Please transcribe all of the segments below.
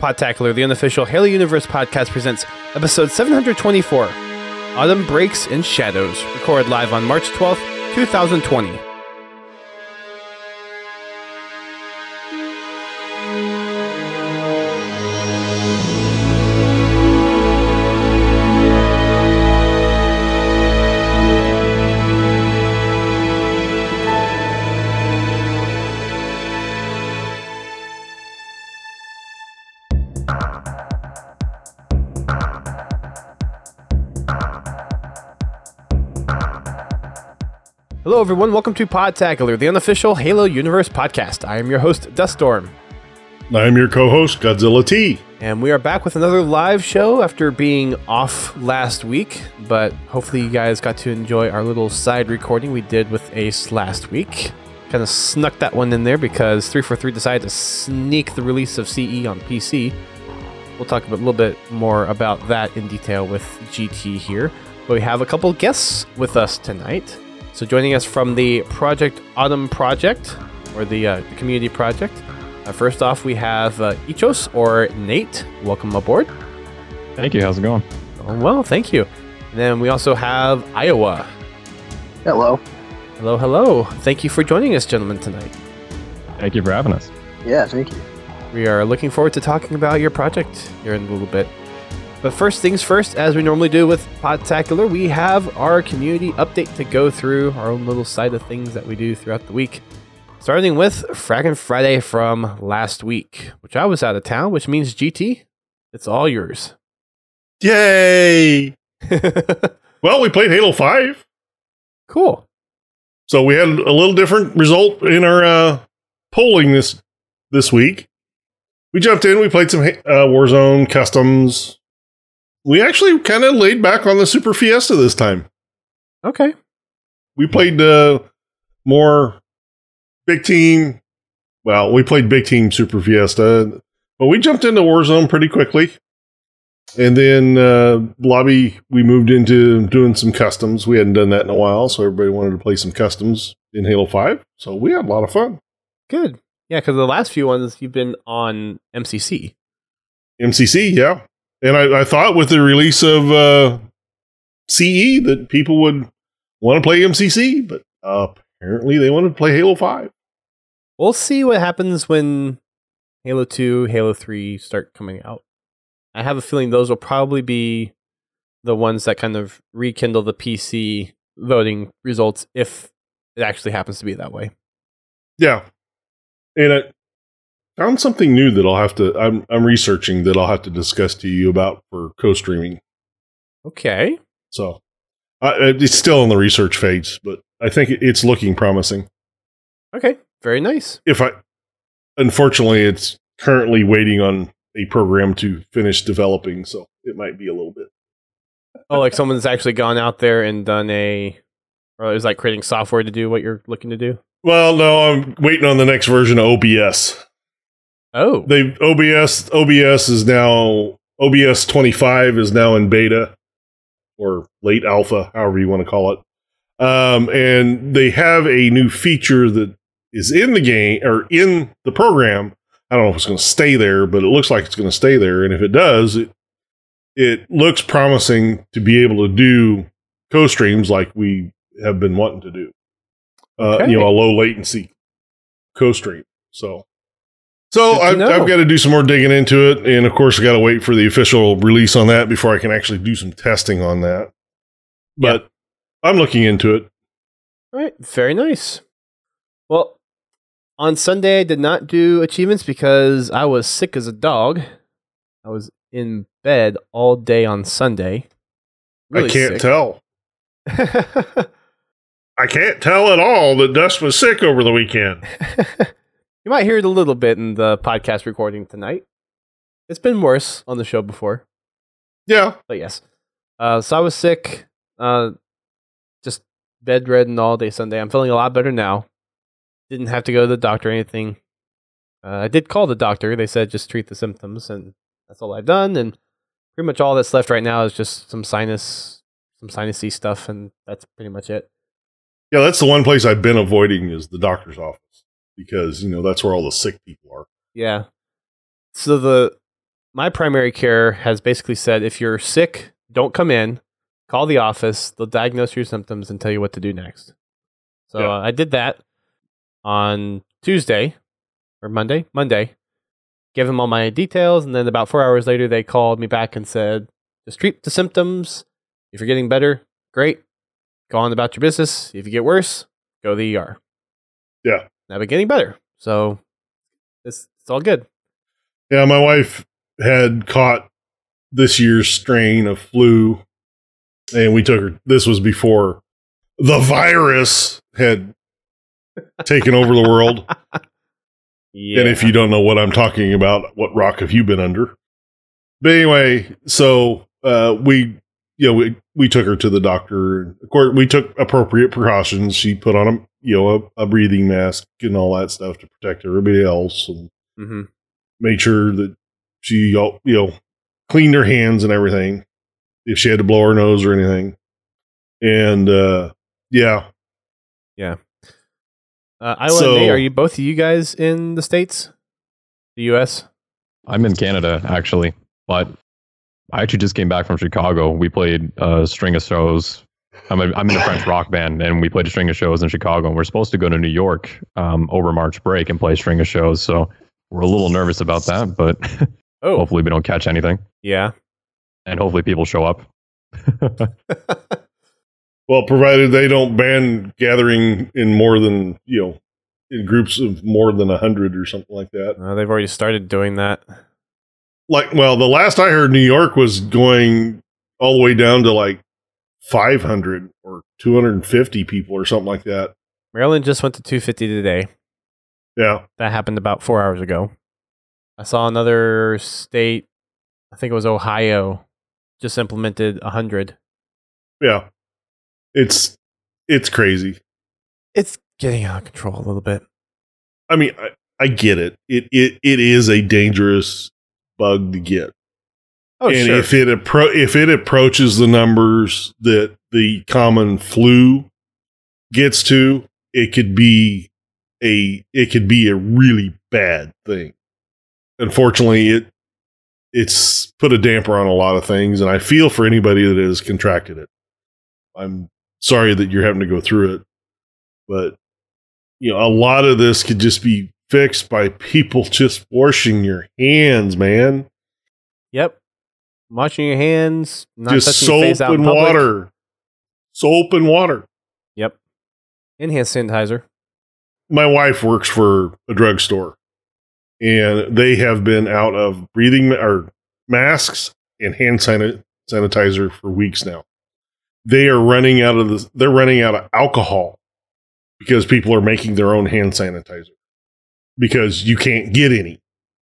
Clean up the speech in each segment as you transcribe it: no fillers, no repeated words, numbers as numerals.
Podtacular, the unofficial Halo Universe podcast, presents episode 724, Autumn Breaks in Shadows, recorded live on March 12th, 2020. Hello everyone, welcome to Podtacular, the unofficial Halo Universe podcast. I am your host, Duststorm. I'm your co-host, Godzilla T. And we are back with another live show after being off last week, but hopefully you guys got to enjoy our little side recording we did with Ace last week. Kind of snuck that one in there because 343 decided to sneak the release of CE on PC. We'll talk a little bit more about that in detail with GT here. But we have a couple guests with us tonight. So joining us from the Project Autumn Project, or the community project. First off, we have Ichos, or Nate. Welcome aboard. Thank you. How's it going? Oh, well, thank you. And then we also have Iowa. Hello. Hello, hello. Thank you for joining us, gentlemen, tonight. Thank you for having us. Yeah, thank you. We are looking forward to talking about your project here in a little bit. But first things first, as we normally do with Podtacular, we have our community update to go through, our own little side of things that we do throughout the week. Starting with Fragment Friday from last week, which I was out of town, which means GT, it's all yours. Yay! Well, we played Halo 5. Cool. So we had a little different result in our polling this week. We jumped in, we played some Warzone customs. We actually kind of laid back on the Super Fiesta this time. Okay. We played more big team. Well, we played big team Super Fiesta, but we jumped into Warzone pretty quickly. And then lobby, we moved into doing some customs. We hadn't done that in a while, so everybody wanted to play some customs in Halo 5. So we had a lot of fun. Good. Yeah, because the last few ones you've been on MCC. MCC, yeah. And I thought with the release of CE that people would want to play MCC, but apparently they wanted to play Halo 5. We'll see what happens when Halo 2, Halo 3 start coming out. I have a feeling those will probably be the ones that kind of rekindle the PC voting results if it actually happens to be that way. Yeah. And I found something new that I'm researching that I'll have to discuss to you about for co-streaming. Okay. So it's still in the research phase, but I think it's looking promising. Okay. Very nice. Unfortunately, it's currently waiting on a program to finish developing, so it might be a little bit. Oh, like someone's actually gone out there and done or is like creating software to do what you're looking to do? Well, no, I'm waiting on the next version of OBS. Oh. OBS is now, OBS 25 is now in beta, or late alpha, however you want to call it. And they have a new feature that is in the game, or in the program. I don't know if it's going to stay there, but it looks like it's going to stay there. And if it does, it looks promising to be able to do co-streams like we have been wanting to do. Okay. A low latency co-stream. So I've got to do some more digging into it. And of course, I got to wait for the official release on that before I can actually do some testing on that. But I'm looking into it. All right. Very nice. Well, on Sunday, I did not do achievements because I was sick as a dog. I was in bed all day on Sunday. Really I can't sick. tell. I can't tell at all that Dust was sick over the weekend. You might hear it a little bit in the podcast recording tonight. It's been worse on the show before. Yeah. But yes. So I was sick. Just bedridden all day Sunday. I'm feeling a lot better now. Didn't have to go to the doctor or anything. I did call the doctor. They said just treat the symptoms, and that's all I've done. And pretty much all that's left right now is just some sinusy stuff, and that's pretty much it. Yeah, that's the one place I've been avoiding is the doctor's office because, that's where all the sick people are. Yeah. So my primary care has basically said, if you're sick, don't come in, call the office, they'll diagnose your symptoms and tell you what to do next. So Yeah. I did that on Tuesday or Monday, gave them all my details. And then about 4 hours later, they called me back and said, just treat the symptoms. If you're getting better, great. Go on about your business. If you get worse, go to the ER. Yeah. Now we're getting better. So it's all good. Yeah, my wife had caught this year's strain of flu, and we took her. This was before the virus had taken over the world. Yeah. And if you don't know what I'm talking about, what rock have you been under? But anyway, so we took her to the doctor. Of course, we took appropriate precautions. She put on a breathing mask and all that stuff to protect everybody else, and Mm-hmm. made sure that she cleaned her hands and everything if she had to blow her nose or anything. And yeah. Iowa and Nate, are you both of you guys in the States? The US? I'm in Canada, actually, but I actually just came back from Chicago. We played a string of shows. I'm in a French rock band, and we played a string of shows in Chicago. And we're supposed to go to New York over March break and play a string of shows. So we're a little nervous about that, but hopefully we don't catch anything. Yeah. And hopefully people show up. Well, provided they don't ban gathering in more than, in groups of more than 100 or something like that. They've already started doing that. The last I heard, New York was going all the way down to like 500 or 250 people or something like that. Maryland just went to 250 today. Yeah. That happened about 4 hours ago. I saw another state, I think it was Ohio, just implemented 100. Yeah. It's crazy. It's getting out of control a little bit. I mean, I get it. It is a dangerous bug to get. Oh, and sure. if it approaches the numbers that the common flu gets to, it could be a really bad thing. Unfortunately, it's put a damper on a lot of things, and I feel for anybody that has contracted it. I'm sorry that you're having to go through it, but a lot of this could just be fixed by people just washing your hands, man. Yep. Washing your hands, not just touching your face soap out in and public. water. Soap and water. Yep. And hand sanitizer. My wife works for a drugstore, and they have been out of breathing or masks and hand sanitizer for weeks now. They are running out of they're running out of alcohol because people are making their own hand sanitizer because you can't get any.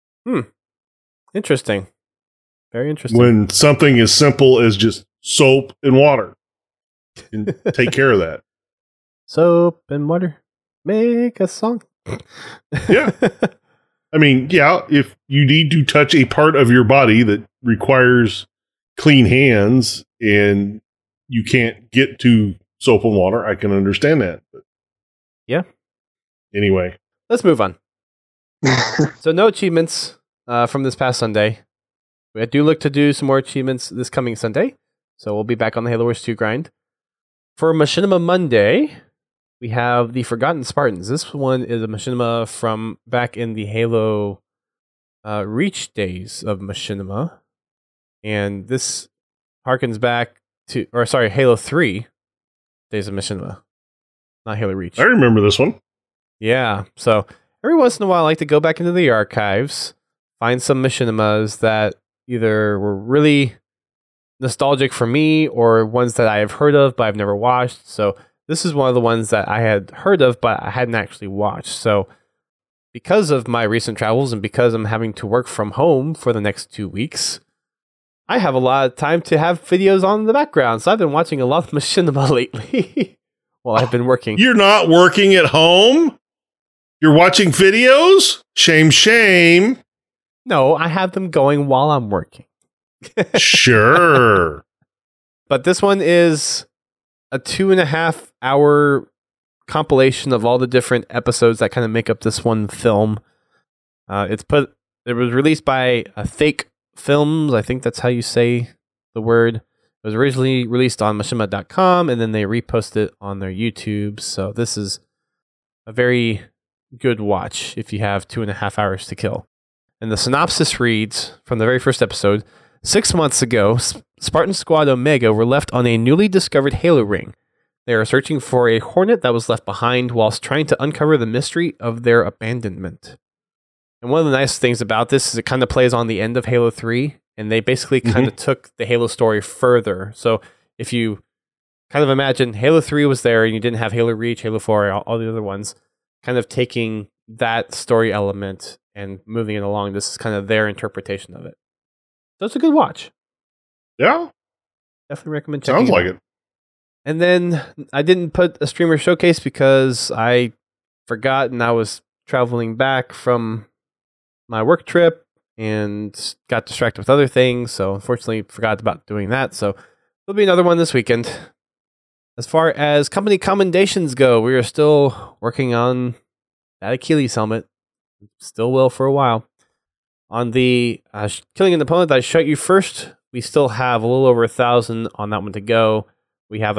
Interesting. Very interesting. When something as simple as just soap and water can take care of that. Soap and water. Make a song. Yeah. I mean, if you need to touch a part of your body that requires clean hands and you can't get to soap and water, I can understand that. But yeah. Anyway. Let's move on. So no achievements from this past Sunday. We do look to do some more achievements this coming Sunday. So we'll be back on the Halo Wars 2 grind. For Machinima Monday, we have the Forgotten Spartans. This one is a machinima from back in the Halo Reach days of machinima. And this harkens back to, Halo 3 days of machinima. Not Halo Reach. I remember this one. Yeah. So every once in a while, I like to go back into the archives, find some machinimas that either were really nostalgic for me or ones that I have heard of but I've never watched. So this is one of the ones that I had heard of but I hadn't actually watched. So because of my recent travels and because I'm having to work from home for the next 2 weeks, I have a lot of time to have videos on in the background. So I've been watching a lot of machinima lately while I've been working. You're not working at home? You're watching videos? Shame. No, I have them going while I'm working. Sure. But this one is a 2.5 hour compilation of all the different episodes that kind of make up this one film. It was released by a fake Films, I think that's how you say the word. It was originally released on Machinima.com, and then they reposted it on their YouTube. So this is a very good watch if you have 2.5 hours to kill. And the synopsis reads from the very first episode: 6 months ago, Spartan Squad Omega were left on a newly discovered Halo ring. They are searching for a Hornet that was left behind whilst trying to uncover the mystery of their abandonment. And one of the nice things about this is it kind of plays on the end of Halo 3, and they basically kind of took the Halo story further. So if you kind of imagine Halo 3 was there and you didn't have Halo Reach, Halo 4, all the other ones, kind of taking that story element and moving it along, this is kind of their interpretation of it. So it's a good watch. Yeah. Definitely recommend checking Sounds like it. And then I didn't put a streamer showcase because I forgot and I was traveling back from my work trip and got distracted with other things. So unfortunately forgot about doing that. So there'll be another one this weekend. As far as company commendations go, we are still working on that Achilles helmet. Still will for a while. On the killing an opponent that I shot you first, we still have a little over 1,000 on that one to go. We have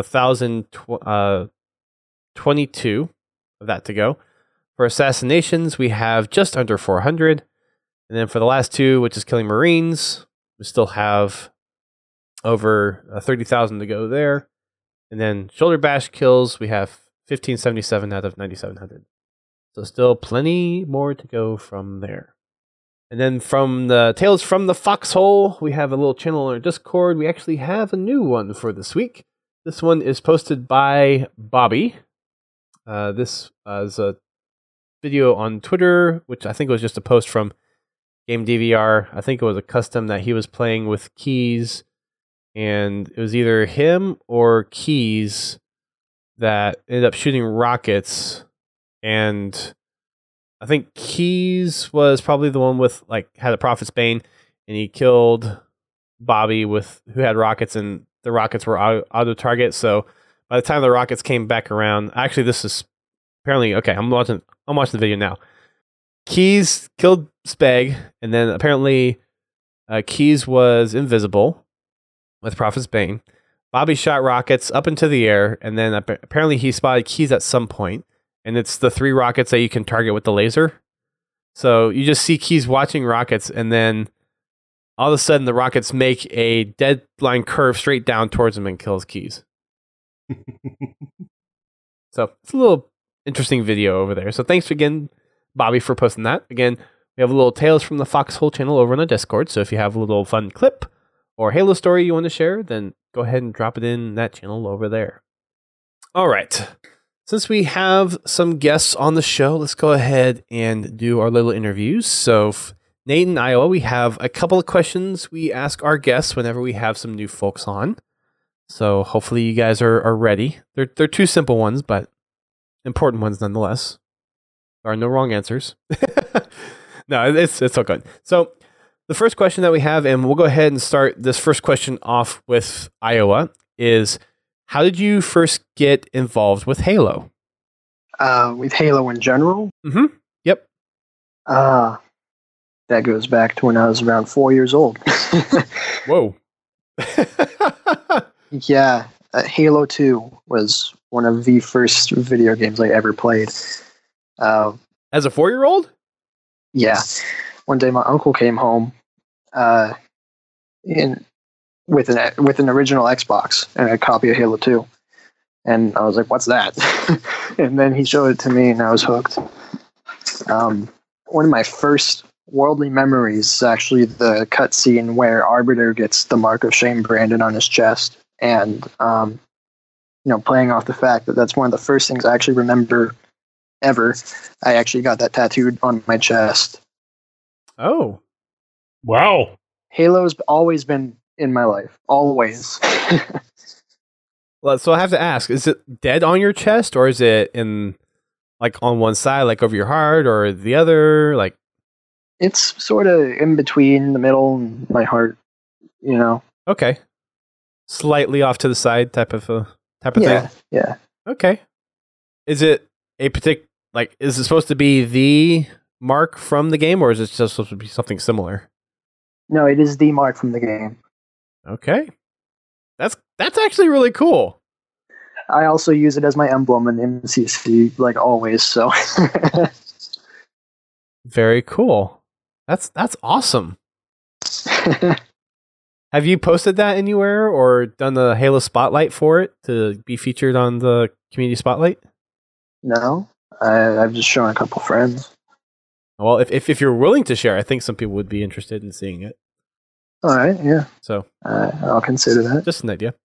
1,022 of that to go. For assassinations, we have just under 400. And then for the last two, which is killing Marines, we still have over 30,000 to go there. And then shoulder bash kills, we have 1,577 out of 9,700. So still plenty more to go from there. And then from the Tales from the Foxhole, we have a little channel on our Discord. We actually have a new one for this week. This one is posted by Bobby. This is a video on Twitter, which I think was just a post from Game DVR. I think it was a custom that he was playing with Keys, and it was either him or Keys that ended up shooting rockets. And I think Keys was probably the one with had a Prophet's Bane, and he killed Bobby who had rockets, and the rockets were auto target. So by the time the rockets came back around, actually this is apparently okay. I'm watching the video now. Keys killed Speg, and then apparently Keys was invisible with Prophet's Bane. Bobby shot rockets up into the air, and then apparently he spotted Keys at some point. And it's the 3 rockets that you can target with the laser. So you just see Keys watching rockets, and then all of a sudden the rockets make a dead line curve straight down towards him and kills Keys. So it's a little interesting video over there. So thanks again, Bobby, for posting that. Again, we have a little Tales from the Foxhole channel over on the Discord. So if you have a little fun clip or Halo story you want to share, then go ahead and drop it in that channel over there. All right. Since we have some guests on the show, let's go ahead and do our little interviews. So, Nate and Iowa, we have a couple of questions we ask our guests whenever we have some new folks on. So, hopefully, you guys are ready. They're 2 simple ones, but important ones nonetheless. There are no wrong answers. No, it's all good. So, the first question that we have, and we'll go ahead and start this first question off with Iowa, is: how did you first get involved with Halo? With Halo in general? Mm-hmm. Yep. That goes back to when I was around 4 years old. Whoa. Yeah, Halo 2 was one of the first video games I ever played. As a 4-year-old? Yeah. One day my uncle came home with an original Xbox and a copy of Halo 2. And I was like, what's that? And then he showed it to me and I was hooked. One of my first worldly memories is actually the cutscene where Arbiter gets the Mark of Shame branded on his chest. And, playing off the fact that that's one of the first things I actually remember ever, I actually got that tattooed on my chest. Oh. Wow. Halo's always been in my life. Always. Well, so I have to ask, is it dead on your chest, or is it in on one side, over your heart, or the other? It's sort of in between the middle and my heart, Okay. Slightly off to the side type of thing? Yeah. Okay. Is it a particular, is it supposed to be the mark from the game, or is it just supposed to be something similar? No, it is demarked from the game. Okay. That's actually really cool. I also use it as my emblem in MCC, like always. So Very cool. That's awesome. Have you posted that anywhere or done the Halo Spotlight for it to be featured on the Community Spotlight? No, I've just shown a couple friends. Well, if you're willing to share, I think some people would be interested in seeing it. All right, yeah. So I'll consider that. just an idea.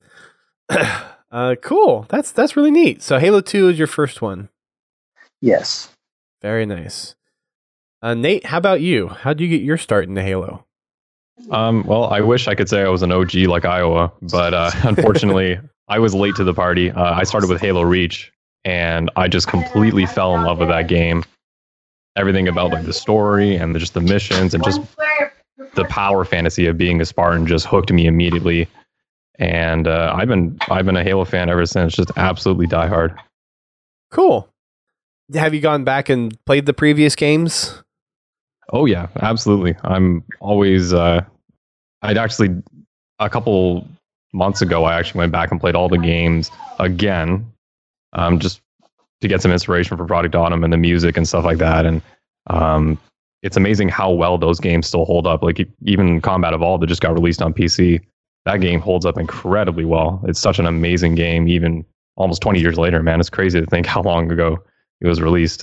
Cool. That's really neat. So Halo 2 is your first one. Yes. Very nice. Nate, how about you? How did you get your start into Halo? Well, I wish I could say I was an OG like Iowa, but unfortunately, I was late to the party. I started with Halo Reach, and I just completely fell in love with that game. Everything about like the story and just the missions and just the power fantasy of being a Spartan just hooked me immediately. And I've been a Halo fan ever since, just absolutely diehard. Cool. Have you gone back and played the previous games? Oh yeah, absolutely. I'm always. I'd actually a couple months ago, I actually went back and played all the games again, just to get some inspiration for Project Autumn and the music and stuff like that. And it's amazing how well those games still hold up. Like even Combat Evolved that just got released on PC, that game holds up incredibly well. It's such an amazing game, even almost 20 years later. Man, it's crazy to think how long ago it was released.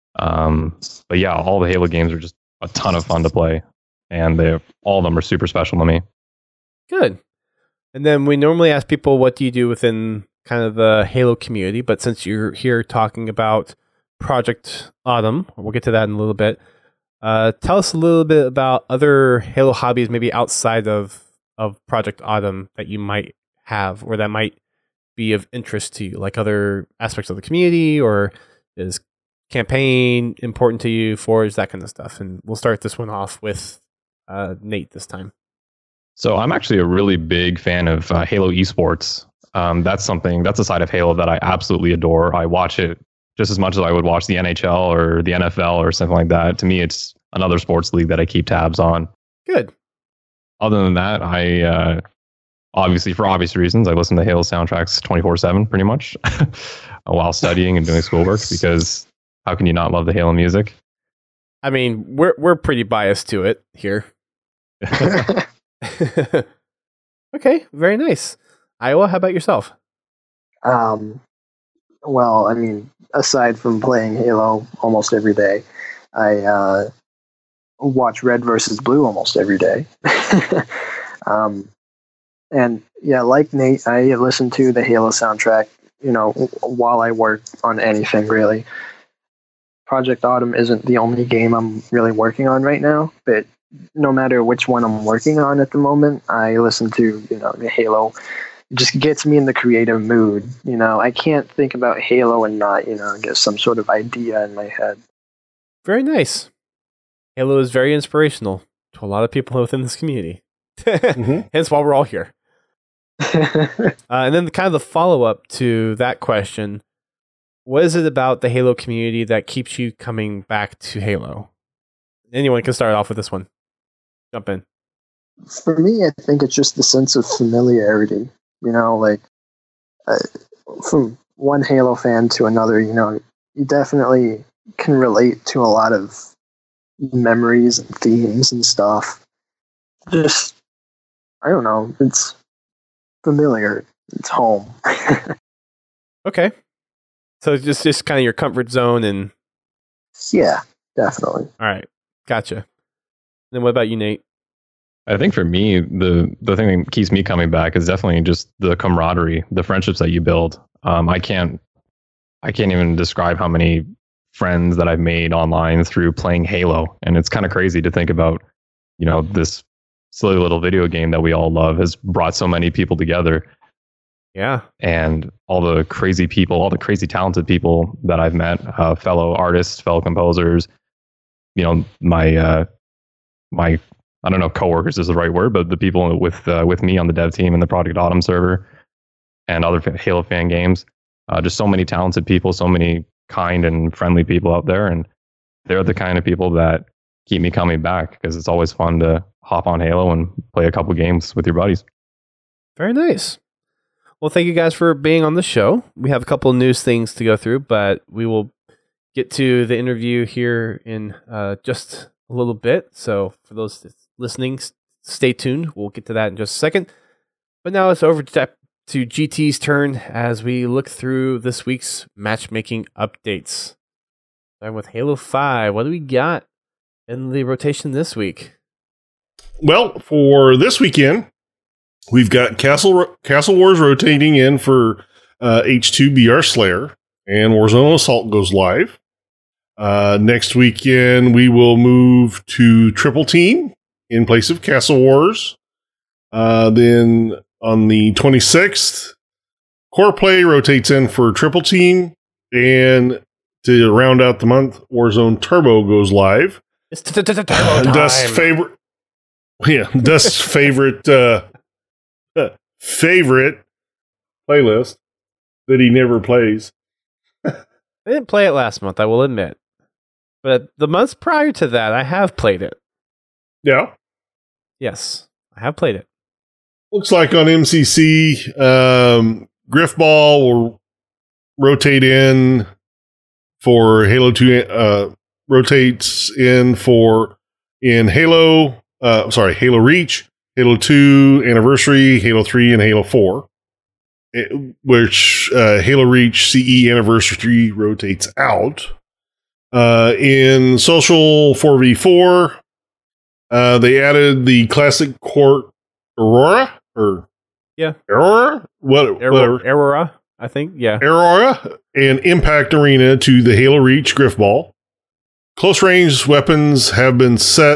But yeah, all the Halo games are just a ton of fun to play, and all of them are super special to me. Good. And then we normally ask people, what do you do within kind of the Halo community? But since you're here talking about Project Autumn, we'll get to that in a little bit. Tell us a little bit about other Halo hobbies, maybe outside of Project Autumn, that you might have or that might be of interest to you, like other aspects of the community, or is campaign important to you, Forge, that kind of stuff. And we'll start this one off with Nate this time. So I'm actually a really big fan of Halo esports. That's a side of Halo that I absolutely adore. I watch it just as much as I would watch the NHL or the NFL or something like that. To me, it's another sports league that I keep tabs on. Good. Other than that, I obviously, for obvious reasons, I listen to Halo soundtracks 24/7 pretty much while studying and doing schoolwork, because how can you not love the Halo music? I mean, we're pretty biased to it here. Okay, very nice. Iowa, how about yourself? Well, I mean, aside from playing Halo almost every day, I watch Red versus Blue almost every day. And yeah, like Nate, I listen to the Halo soundtrack, while I work on anything really. Project Autumn isn't the only game I'm really working on right now, but no matter which one I'm working on at the moment, I listen to, the Halo. It just gets me in the creative mood. I can't think about Halo and not, get some sort of idea in my head. Very nice. Halo is very inspirational to a lot of people within this community. Mm-hmm. Hence why we're all here. And then kind of the follow-up to that question, what is it about the Halo community that keeps you coming back to Halo? Anyone can start off with this one. Jump in. For me, I think it's just the sense of familiarity. From one Halo fan to another, you definitely can relate to a lot of memories and themes and stuff. Just, I don't know, it's familiar. It's home. Okay. So it's just kind of your comfort zone and... Yeah, definitely. All right. Gotcha. Then what about you, Nate? I think for me, the thing that keeps me coming back is definitely just the camaraderie, the friendships that you build. I can't even describe how many friends that I've made online through playing Halo. And it's kind of crazy to think about, this silly little video game that we all love has brought so many people together. Yeah. And all the crazy people, all the crazy talented people that I've met, fellow artists, fellow composers, my I don't know if coworkers is the right word, but the people with me on the dev team and the Project Autumn server and other Halo fan games. Just so many talented people, so many kind and friendly people out there. And they're the kind of people that keep me coming back, because it's always fun to hop on Halo and play a couple games with your buddies. Very nice. Well, thank you guys for being on the show. We have a couple of news things to go through, but we will get to the interview here in just a little bit. So for those listening, stay tuned. We'll get to that in just a second. But now it's over to GT's turn as we look through this week's matchmaking updates. Starting with Halo 5. What do we got in the rotation this week? Well, for this weekend, we've got Castle Wars rotating in for H2 BR Slayer, and Warzone Assault goes live. Next weekend, we will move to Triple Team in place of Castle Wars. Then on the 26th, Core Play rotates in for Triple Team, and to round out the month, Warzone Turbo goes live. It's Turbo time. Dust's favorite favorite playlist that he never plays. I didn't play it last month, I will admit. But the months prior to that, I have played it. Yeah. Yes, I have played it. Looks like on MCC, Griffball will rotate in for Halo 2, rotates in Halo Reach, Halo 2 Anniversary, Halo 3, and Halo 4. Which Halo Reach CE Anniversary rotates out. In Social 4v4, they added the Classic Court Aurora, Aurora? Whatever. Aurora, I think, yeah. Aurora and Impact Arena to the Halo Reach Griffball. Close range weapons have been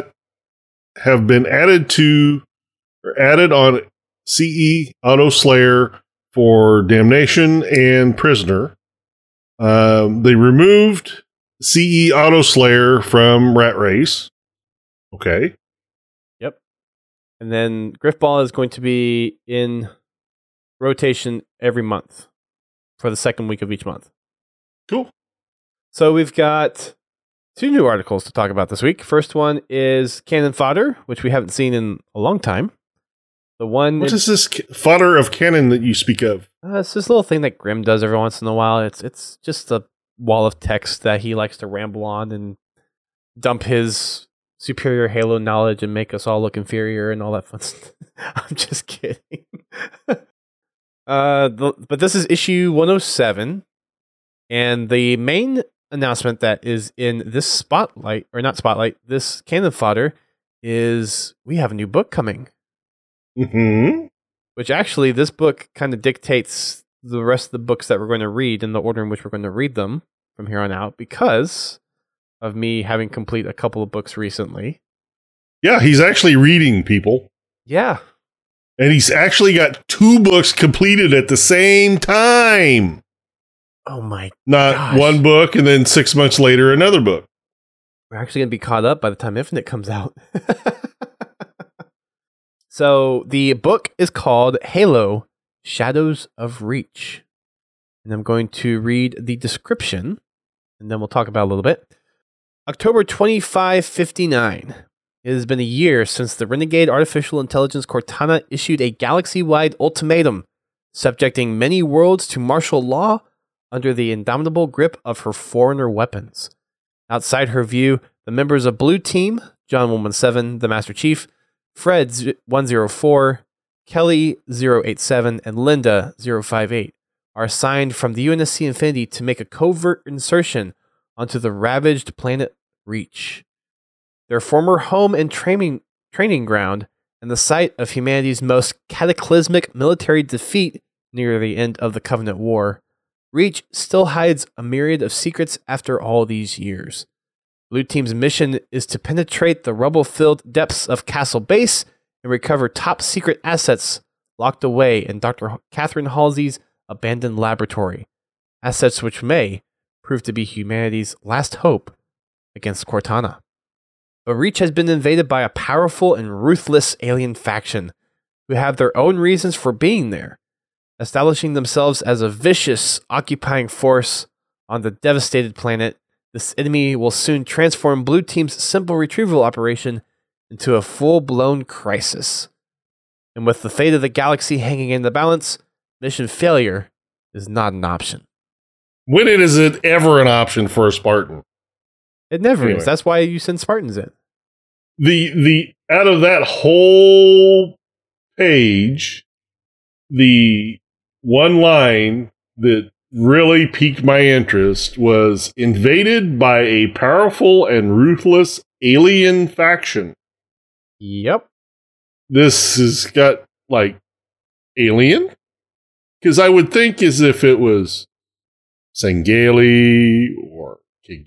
added on CE Auto Slayer for Damnation and Prisoner. They removed CE Auto Slayer from Rat Race. Okay. Yep. And then Griffball is going to be in rotation every month for the second week of each month. Cool. So we've got 2 new articles to talk about this week. First one is Cannon Fodder, which we haven't seen in a long time. The one. What is this fodder of cannon that you speak of? It's this little thing that Grim does every once in a while. It's just a wall of text that he likes to ramble on and dump his superior Halo knowledge and make us all look inferior and all that fun stuff. I'm just kidding. But this is issue 107, and the main announcement that is in this this Cannon Fodder is we have a new book coming. Mm-hmm. Which actually, this book kind of dictates the rest of the books that we're going to read in the order in which we're going to read them from here on out because of me having complete a couple of books recently. Yeah, he's actually reading, people. Yeah. And he's actually got 2 books completed at the same time. Oh my Not gosh. one book and then 6 months later another book. We're actually going to be caught up by the time Infinite comes out. So the book is called Halo Shadows of Reach. And I'm going to read the description, and then we'll talk about it a little bit. October 2559. It has been a year since the renegade artificial intelligence Cortana issued a galaxy-wide ultimatum, subjecting many worlds to martial law under the indomitable grip of her Foreigner weapons. Outside her view, the members of Blue Team, John 117, the Master Chief, Fred 104, Kelly 087, and Linda 058 are assigned from the UNSC Infinity to make a covert insertion onto the ravaged planet Reach. Their former home and training ground and the site of humanity's most cataclysmic military defeat near the end of the Covenant War, Reach still hides a myriad of secrets after all these years. Blue Team's mission is to penetrate the rubble-filled depths of Castle Base and recover top-secret assets locked away in Dr. Catherine Halsey's abandoned laboratory, assets which may prove to be humanity's last hope against Cortana. But Reach has been invaded by a powerful and ruthless alien faction who have their own reasons for being there, establishing themselves as a vicious, occupying force on the devastated planet. This enemy will soon transform Blue Team's simple retrieval operation into a full-blown crisis. And with the fate of the galaxy hanging in the balance, mission failure is not an option. When is it ever an option for a Spartan? It never Anyway. is. That's why you send Spartans in. The out of that whole page, the one line that really piqued my interest was invaded by a powerful and ruthless alien faction. Yep. This has got like alien? Because I would think as if it was Sangheili or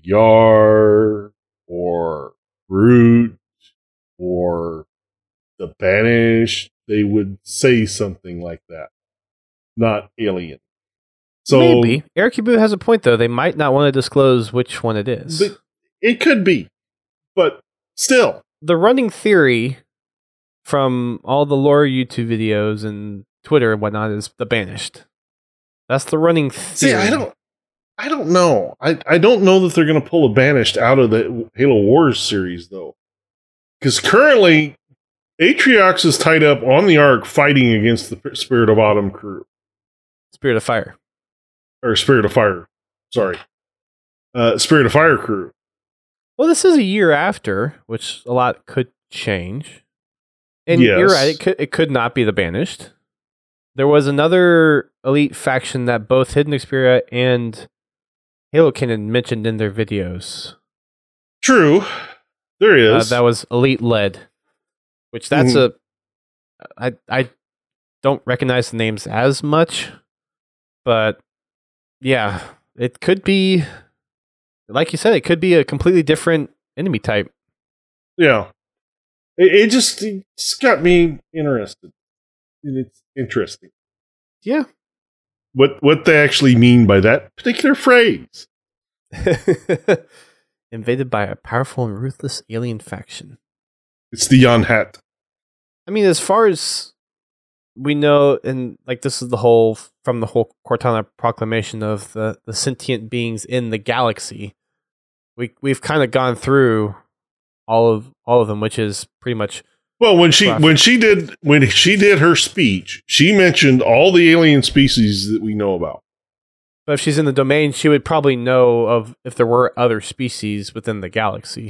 Kigyar or Brute or the Banished, they would say something like that. Not alien. So Maybe. Erikibu has a point, though. They might not want to disclose which one it is. it could be. But still. The running theory from all the lore YouTube videos and Twitter and whatnot is the Banished. That's the running theory. See, I don't know. I don't know that they're going to pull a Banished out of the Halo Wars series, though. Because currently, Atriox is tied up on the Ark fighting against the Spirit of Autumn crew. Spirit of Fire. Or Spirit of Fire. Sorry. Spirit of Fire crew. Well, this is a year after, which a lot could change. And Yes. you're right, it could not be the Banished. There was another elite faction that both Hidden Xperia and Halo Canon mentioned in their videos. True. There is. That was elite led, which that's I don't recognize the names as much, but yeah, it could be, like you said, it could be a completely different enemy type. Yeah. It just got me interested. It's interesting. Yeah. What they actually mean by that particular phrase. Invaded by a powerful and ruthless alien faction. It's the Yonhat. I mean, as far as we know, and like this is the whole from the whole Cortana proclamation of the sentient beings in the galaxy. We've kind of gone through all of them, which is pretty much. Well, when she did her speech, she mentioned all the alien species that we know about. But if she's in the domain, she would probably know of if there were other species within the galaxy.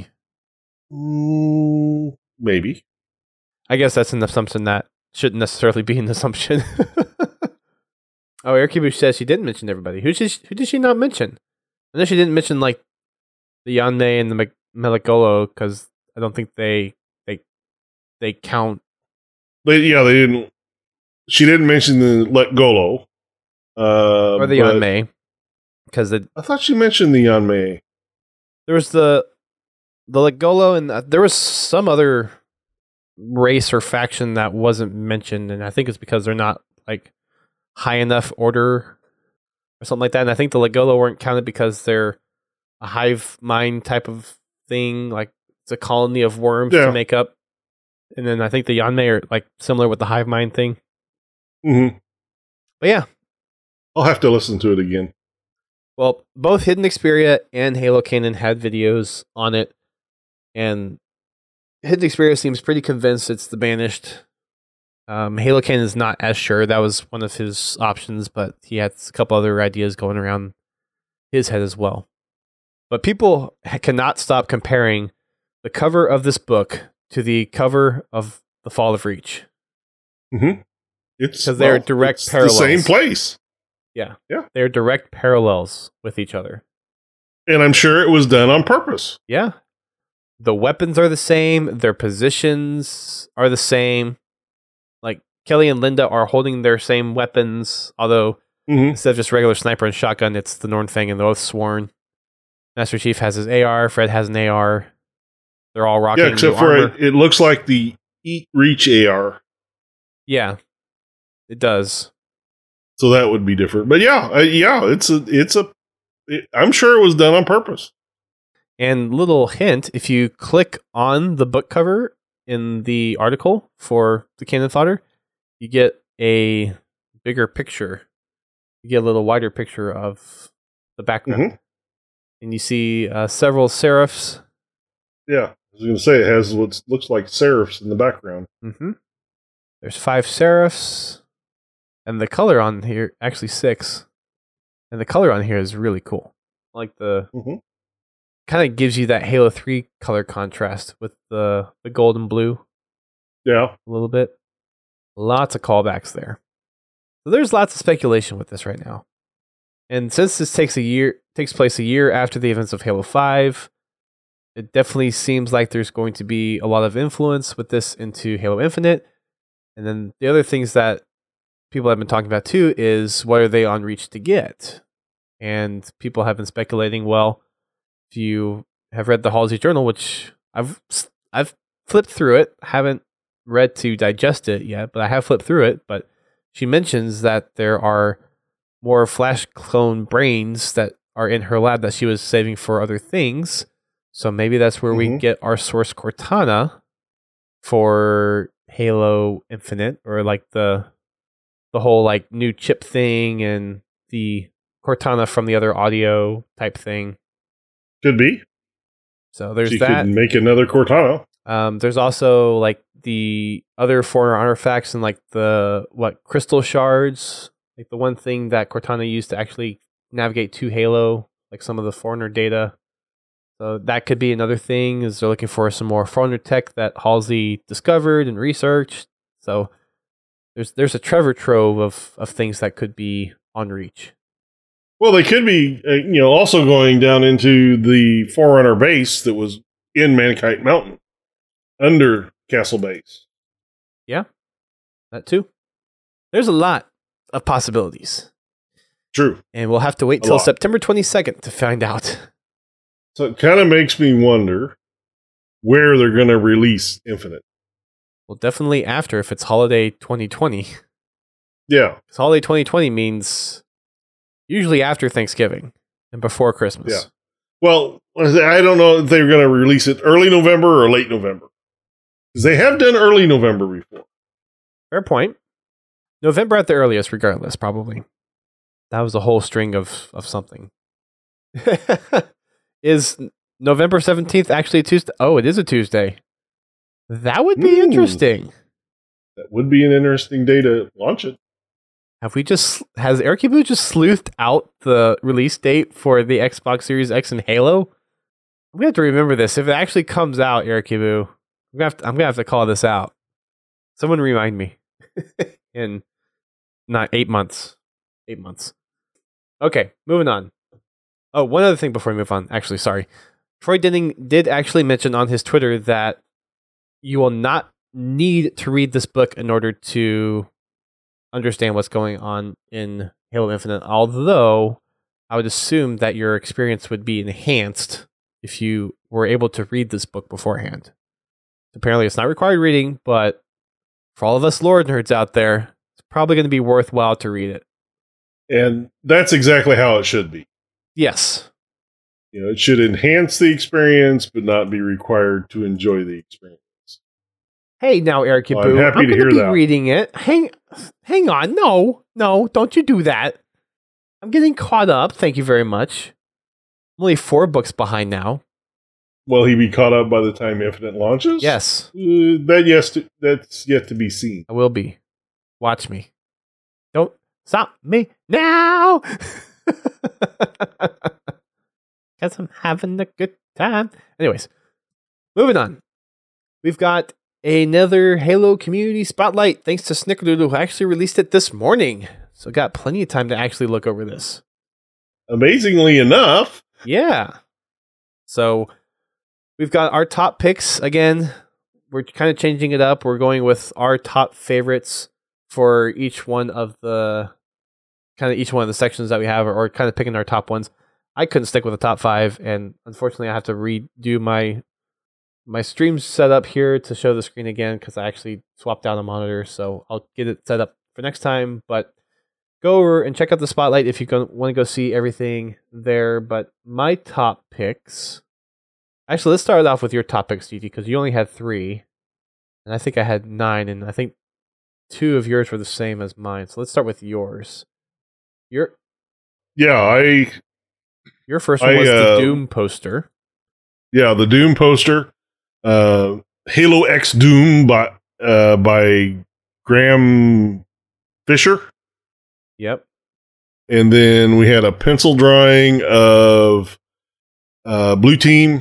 Maybe. I guess that's an assumption that shouldn't necessarily be an assumption. Oh, Erikibu says she didn't mention everybody. Who did she not mention? I know she didn't mention like the Yanmei and the Meligolo because I don't think they count. They didn't. She didn't mention the Let Golo. Or the Yanmei. Because I thought she mentioned the Yanmei. there was the Legolo, and there was some other race or faction that wasn't mentioned, and I think it's because they're not like high enough order or something like that. And I think the Legolo weren't counted because they're a hive mind type of thing, like it's a colony of worms to make up. And then I think the Yanmei are like similar with the hive mind thing. Mm-hmm. But yeah. I'll have to listen to it again. Well, both Hidden Xperia and Halo Canon had videos on it, and Hidden Xperia seems pretty convinced it's the Banished. Halo Canon is not as sure. That was one of his options, but he had a couple other ideas going around his head as well. But people cannot stop comparing the cover of this book to the cover of The Fall of Reach. Mm-hmm. It's because they're direct parallels. The same place. Yeah. Yeah. They're direct parallels with each other. And I'm sure it was done on purpose. Yeah. The weapons are the same. Their positions are the same. Like, Kelly and Linda are holding their same weapons, although instead of just regular sniper and shotgun, it's the Nornfang and the Oathsworn. Master Chief has his AR. Fred has an AR. They're all rocking Yeah, except for it looks like the Eat Reach AR. Yeah, it does. So that would be different. But I'm sure it was done on purpose. And little hint, if you click on the book cover in the article for the Cannon Fodder, you get a bigger picture. You get a little wider picture of the background. And you see several seraphs. Yeah. was going to say it has what looks like serifs in the background. Mm-hmm. There's 5 serifs, and the color on here, actually 6, and the color on here is really cool. Like the kind of gives you that Halo 3 color contrast with the gold and blue. Yeah. A little bit. Lots of callbacks there. So there's lots of speculation with this right now. And since this takes place a year after the events of Halo 5, it definitely seems like there's going to be a lot of influence with this into Halo Infinite. And then the other things that people have been talking about too is what are they on reach to get? And people have been speculating, well, if you have read the Halsey Journal, which I've flipped through it, haven't read to digest it yet, but I have flipped through it. But she mentions that there are more Flash clone brains that are in her lab that she was saving for other things. So maybe that's where we get our source Cortana for Halo Infinite, or like the whole like new chip thing and the Cortana from the other audio type thing. Could be. So there's she that. Could make another Cortana. There's also like the other foreigner artifacts and like the crystal shards, like the one thing that Cortana used to actually navigate to Halo, like some of the foreigner data. So that could be another thing, is they're looking for some more foreigner tech that Halsey discovered and researched. So there's a treasure trove of things that could be on reach. Well, they could be, also going down into the Forerunner base that was in Mankite Mountain, under Castle Base. Yeah, that too. There's a lot of possibilities. True. And we'll have to wait till September 22nd to find out. So it kind of makes me wonder where they're going to release Infinite. Well, definitely after, if it's holiday 2020. Yeah. Because holiday 2020 means usually after Thanksgiving and before Christmas. Yeah. Well, I don't know if they're going to release it early November or late November. Because they have done early November before. Fair point. November at the earliest, regardless, probably. That was a whole string of something. Is November 17th actually a Tuesday? Oh, it is a Tuesday. That would be interesting. That would be an interesting day to launch it. Has Airkeebu just sleuthed out the release date for the Xbox Series X and Halo? I'm going to have to remember this. If it actually comes out, Airkeebu, I'm going to have to call this out. Someone remind me. In not 8 months. 8 months. Okay, moving on. Oh, one other thing before we move on. Actually, sorry. Troy Denning did actually mention on his Twitter that you will not need to read this book in order to understand what's going on in Halo Infinite, although I would assume that your experience would be enhanced if you were able to read this book beforehand. Apparently, it's not required reading, but for all of us lore nerds out there, it's probably going to be worthwhile to read it. And that's exactly how it should be. Yes. It should enhance the experience, but not be required to enjoy the experience. Hey, now, Airkeebu, I'm happy to hear be that. reading it. Hang on. No, don't you do that. I'm getting caught up. Thank you very much. I'm only 4 books behind now. Will he be caught up by the time Infinite launches? Yes. That's yet to be seen. I will be. Watch me. Don't stop me now. Because I'm having a good time. Anyways, moving on. We've got another Halo community spotlight thanks to Snickerdoodle, who actually released it this morning. So got plenty of time to actually look over this. Amazingly enough. Yeah. So we've got our top picks. Again, we're kind of changing it up. We're going with our top favorites for each one of the sections that we have, or kind of picking our top ones. I couldn't stick with the top 5, and unfortunately I have to redo my stream setup here to show the screen again because I actually swapped out a monitor, so I'll get it set up for next time. But go over and check out the spotlight if you want to go see everything there. But my top picks... Actually, let's start off with your top picks, GT, because you only had 3, and I think I had 9, and I think 2 of yours were the same as mine. So let's start with yours. Your first one was the Doom poster. Yeah, the Doom poster. Halo X Doom by Graham Fisher. Yep. And then we had a pencil drawing of Blue Team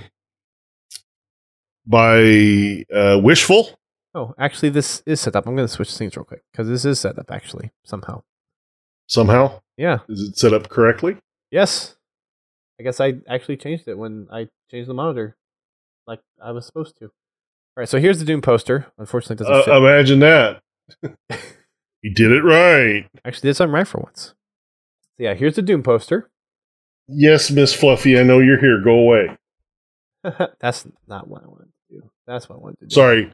by Wishful. Oh, actually, this is set up. I'm going to switch things real quick because this is set up actually somehow. Somehow? Yeah. Is it set up correctly? Yes. I guess I actually changed it when I changed the monitor, like I was supposed to. All right, so here's the Doom poster. Unfortunately, it doesn't fit. Imagine that. You did it right. Actually, did something right for once. So yeah, here's the Doom poster. Yes, Miss Fluffy, I know you're here. Go away. That's not what I wanted to do. That's what I wanted to do. Sorry.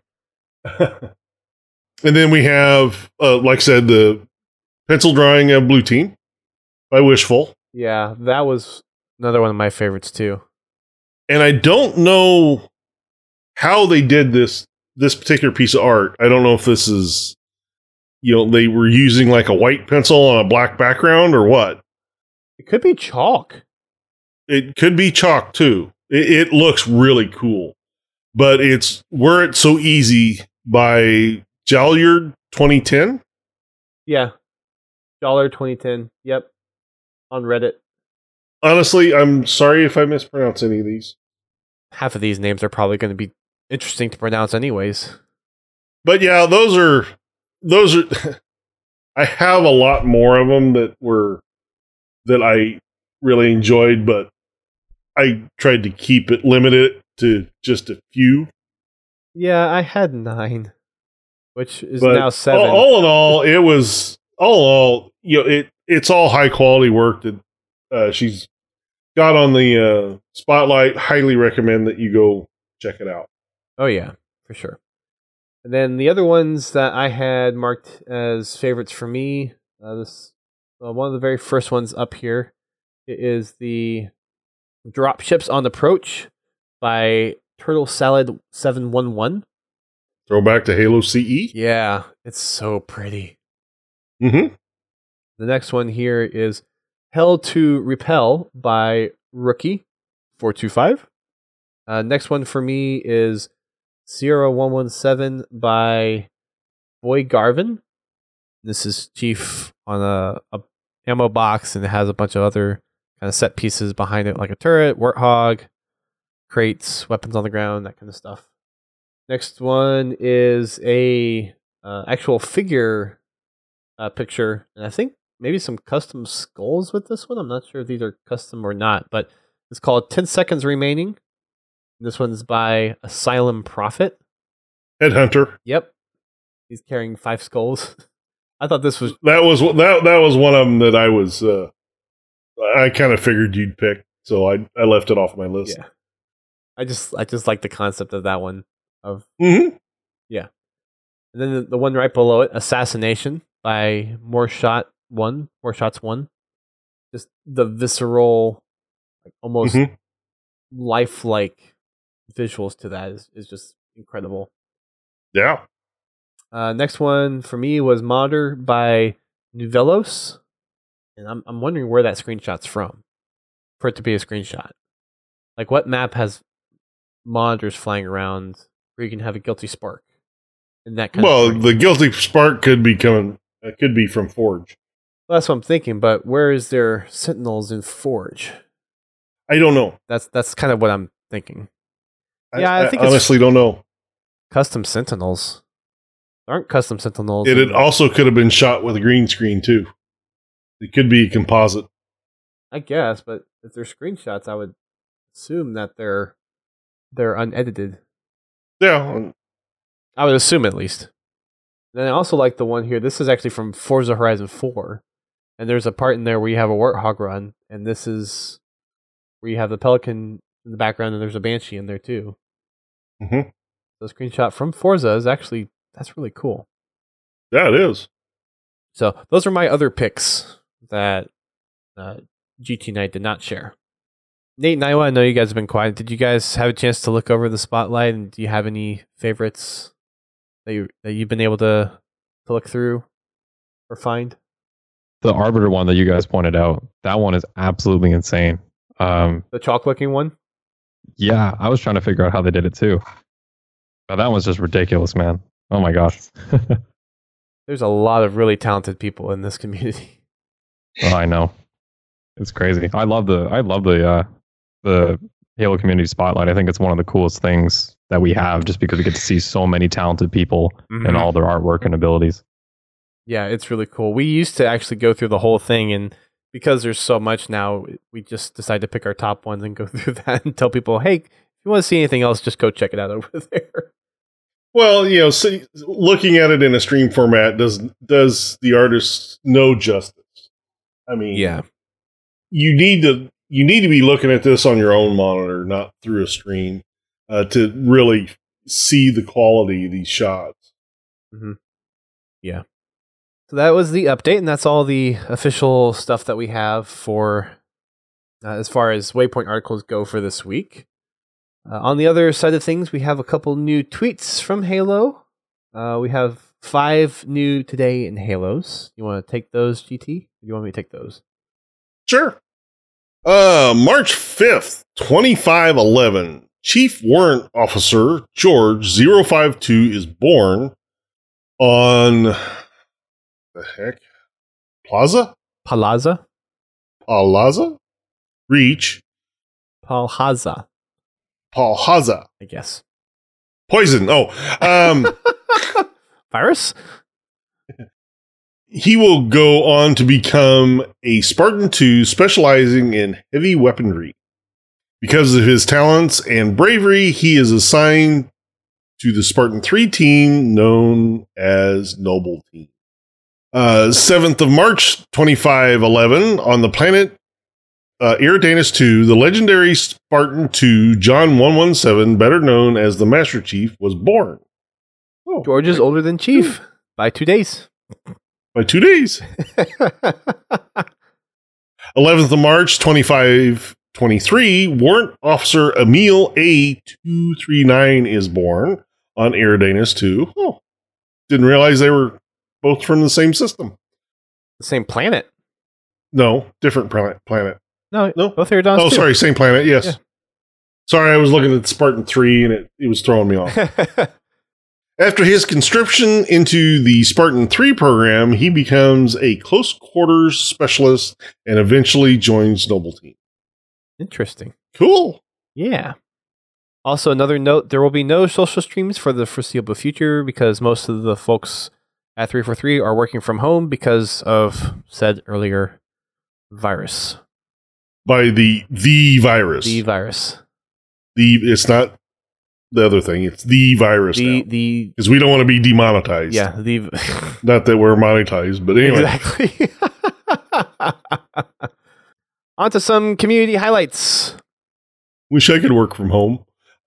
And then we have, like I said, the pencil drawing of Blue Team by Wishful. Yeah, that was another one of my favorites too. And I don't know how they did this particular piece of art. I don't know if this is, they were using like a white pencil on a black background or what. It could be chalk. It could be chalk too. It looks really cool. But it's Were It So Easy by Jalliard 2010. Yeah. Dollar 2010. Yep. On Reddit. Honestly, I'm sorry if I mispronounce any of these. Half of these names are probably going to be interesting to pronounce anyways. But yeah, those are I have a lot more of them that I really enjoyed, but I tried to keep it limited to just a few. Yeah, I had 9, which is But now 7. All in all, it's all high quality work that she's got on the spotlight. Highly recommend that you go check it out. Oh yeah, for sure. And then the other ones that I had marked as favorites for me, one of the very first ones up here is the Dropships on Approach by Turtle Salad 711. Throwback to Halo CE. Yeah, it's so pretty. Mm-hmm. The next one here is Hell to Repel by Rookie 425. Next one for me is Sierra 117 by Boy Garvin. This is Chief on a ammo box, and it has a bunch of other kind of set pieces behind it, like a turret, warthog, crates, weapons on the ground, that kind of stuff. Next one is a actual figure picture, and I think maybe some custom skulls with this one. I'm not sure if these are custom or not, but it's called 10 Seconds Remaining. This one's by Asylum Prophet. Headhunter. Yep. He's carrying 5 skulls. I thought this was... That was one of them that I was... I kind of figured you'd pick, so I left it off my list. Yeah. I just like the concept of that one. Mm-hmm. Yeah. And then the one right below it, Assassination by More Shots 1. Just the visceral, like almost lifelike visuals to that is just incredible. Yeah. Next one for me was Modder by Nuvelos, and I'm wondering where that screenshot's from for it to be a screenshot. Like, what map has monitors flying around where you can have a guilty spark? And that kind of the guilty spark could be from Forge. Well, that's what I'm thinking. But where is there sentinels in Forge? I don't know. That's kind of what I'm thinking. I think honestly don't know. Custom sentinels. There aren't custom sentinels. It also could have been shot with a green screen too. It could be composite. I guess, but if they're screenshots, I would assume that they're unedited. Yeah, I would assume at least. Then I also like the one here. This is actually from Forza Horizon 4, and there's a part in there where you have a warthog run, and this is where you have the Pelican in the background, and there's a Banshee in there too. Mm-hmm. The screenshot from Forza is actually, that's really cool. Yeah, it is. So those are my other picks that GT Knight did not share. Nate and Iowa, I know you guys have been quiet. Did you guys have a chance to look over the spotlight, and do you have any favorites that you've been able to look through or find? The Arbiter one that you guys pointed out, that one is absolutely insane. The chalk looking one? Yeah, I was trying to figure out how they did it too. Oh, that was just ridiculous, man. Oh my gosh. There's a lot of really talented people in this community. Oh, I know. It's crazy. I love the Halo community spotlight. I think it's one of the coolest things that we have, just because we get to see so many talented people and all their artwork and abilities. Yeah, it's really cool. We used to actually go through the whole thing, and because there's so much now, we just decide to pick our top ones and go through that and tell people, hey, if you want to see anything else, just go check it out over there. Well, looking at it in a stream format does the artist no justice. I mean, Yeah. you need to be looking at this on your own monitor, not through a screen, to really see the quality of these shots. Yeah. So that was the update, and that's all the official stuff that we have for as far as Waypoint articles go for this week. On the other side of things, we have a couple new tweets from Halo. We have 5 new today in Halos. You want to take those, GT? Or do you want me to take those? Sure. March 5th, 2511. Chief Warrant Officer George 052 is born on the heck? Palhaza? Reach. Palhaza, I guess. Poison. Virus? He will go on to become a Spartan 2 specializing in heavy weaponry. Because of his talents and bravery, he is assigned to the Spartan 3 team known as Noble Team. 7th of March, 2511, on the planet Eridanus 2, the legendary Spartan 2, John 117, better known as the Master Chief, was born. Oh, George is older than Chief by 2 days. By 2 days. 11th of March, 2523, Warrant Officer Emil A239 is born on Eridanus 2. Oh, didn't realize they were both from the same system. The same planet? No, different planet. No, No? both Eridanus. Oh, sorry, same planet, yes. Yeah. Sorry, I was looking at Spartan 3 and it was throwing me off. After his conscription into the Spartan 3 program, he becomes a close quarters specialist and eventually joins Noble Team. Interesting. Cool. Yeah. Also, another note, there will be no social streams for the foreseeable future because most of the folks at 343 are working from home because of said earlier virus. By the virus. The virus. It's not the other thing. It's the virus now. Because we don't want to be demonetized. Yeah. Not that we're monetized, but anyway. Exactly. On to some community highlights. Wish I could work from home.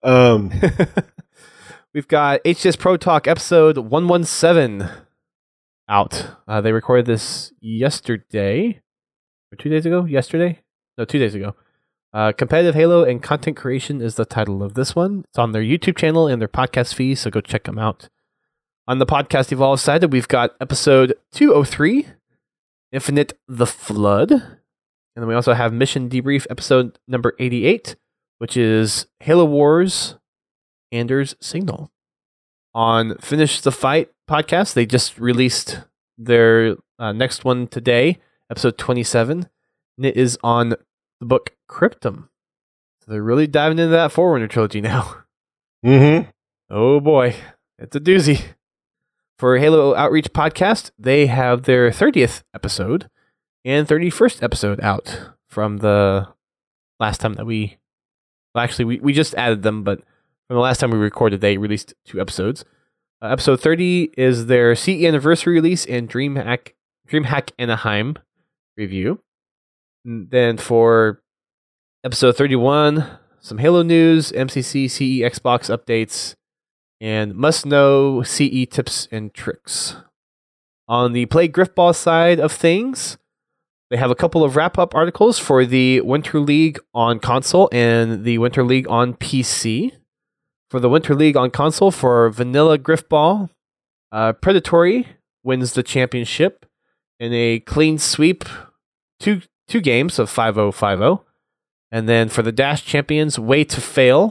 We've got HCS Pro Talk episode 117 out. They recorded this yesterday. Or 2 days ago? Yesterday? No, 2 days ago. Competitive Halo and Content Creation is the title of this one. It's on their YouTube channel and their podcast feed, so go check them out. On the Podcast Evolve side, we've got episode 203, Infinite the Flood. And then we also have Mission Debrief episode number 88, which is Halo Wars, Anders Signal. On Finish the Fight podcast, they just released their next one today, episode 27, and it is on the book Cryptum. So they're really diving into that Forerunner trilogy now. Mm-hmm. Oh boy, it's a doozy. For Halo Outreach podcast, they have their 30th episode and 31st episode out from the last time that we just added them, but from the last time we recorded, they released 2 episodes. Episode 30 is their CE anniversary release and DreamHack Anaheim review. And then for episode 31, some Halo news, MCC, CE, Xbox updates, and must-know CE tips and tricks. On the Play Griffball side of things, they have a couple of wrap-up articles for the Winter League on console and the Winter League on PC. For the Winter League on console, for Vanilla Griffball, Predatory wins the championship in a clean sweep, two games of 5-0-5-0. And then for the Dash champions, Way to Fail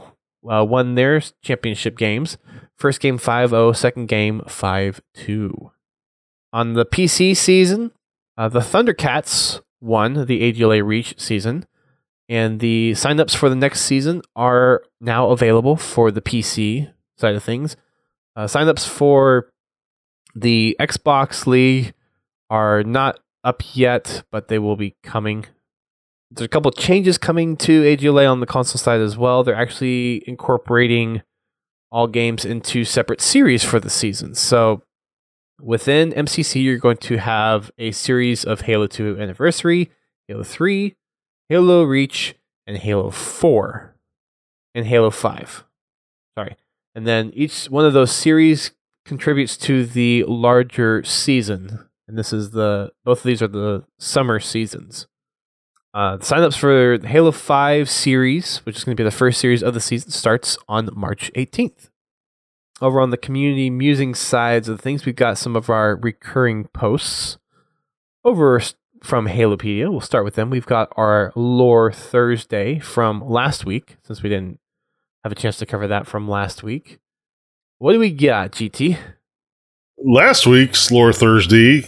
won their championship games. First game 5-0, second game 5-2. On the PC season, the Thundercats won the AGLA Reach season, and the signups for the next season are now available for the PC side of things. Signups for the Xbox League are not up yet, but they will be coming. There's a couple changes coming to AGLA on the console side as well. They're actually incorporating all games into separate series for the season. So within MCC, you're going to have a series of Halo 2 Anniversary, Halo 3, Halo Reach, and Halo 4, and Halo 5. Sorry. And then each one of those series contributes to the larger season. And both of these are the summer seasons. Signups for the Halo 5 series, which is going to be the first series of the season, starts on March 18th. Over on the community musing sides of things, we've got some of our recurring posts over from Halopedia. We'll start with them. We've got our Lore Thursday from last week, since we didn't have a chance to cover that from last week. What do we got, GT? Last week's Lore Thursday,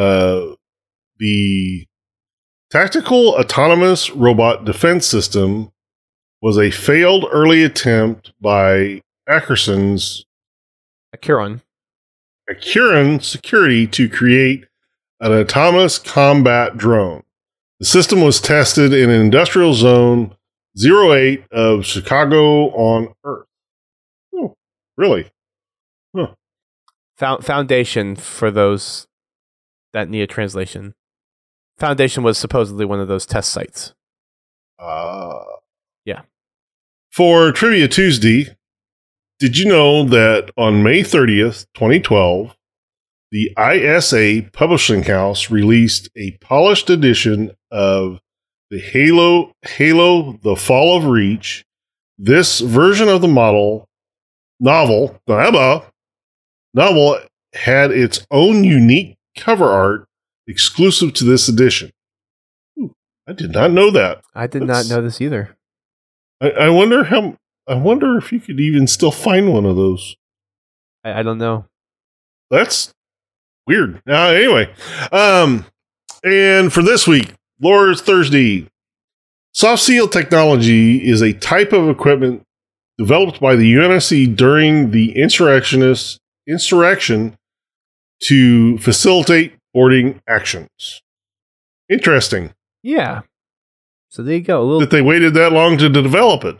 the Tactical Autonomous Robot Defense System was a failed early attempt by Acheron's Security to create an autonomous combat drone. The system was tested in Industrial Zone 08 of Chicago on Earth. Oh, really? Huh. Foundation, for those that need a translation. Foundation was supposedly one of those test sites. Yeah. For Trivia Tuesday, did you know that on May 30th, 2012, the ISA Publishing House released a polished edition of the Halo The Fall of Reach? This version of the novel had its own unique cover art exclusive to this edition. Ooh, I did not know that. I did not know this either. I wonder if you could even still find one of those. I don't know. That's weird. Anyway, and for this week, Lore Thursday, Soft Seal technology is a type of equipment developed by the UNSC during the insurrection to facilitate boarding actions. Interesting. Yeah. So there you go. That they waited that long to develop it.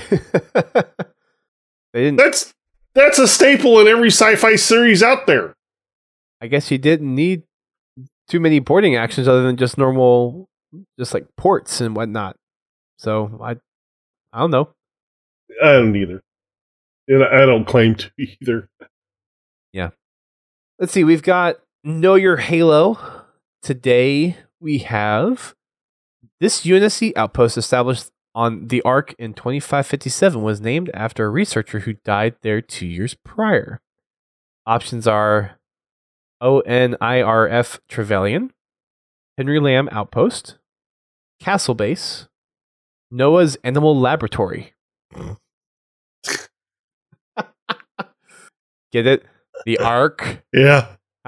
They didn't. That's a staple in every sci-fi series out there. I guess you didn't need too many boarding actions other than just normal, just like ports and whatnot. So I don't know. I don't either. And I don't claim to either. Yeah. Let's see. We've got Know Your Halo. Today we have this UNSC outpost established on the Ark in 2557 was named after a researcher who died there 2 years prior. Options are ONIRF Trevelyan, Henry Lamb Outpost, Castle Base, Noah's Animal Laboratory. Get it? The Ark. Yeah.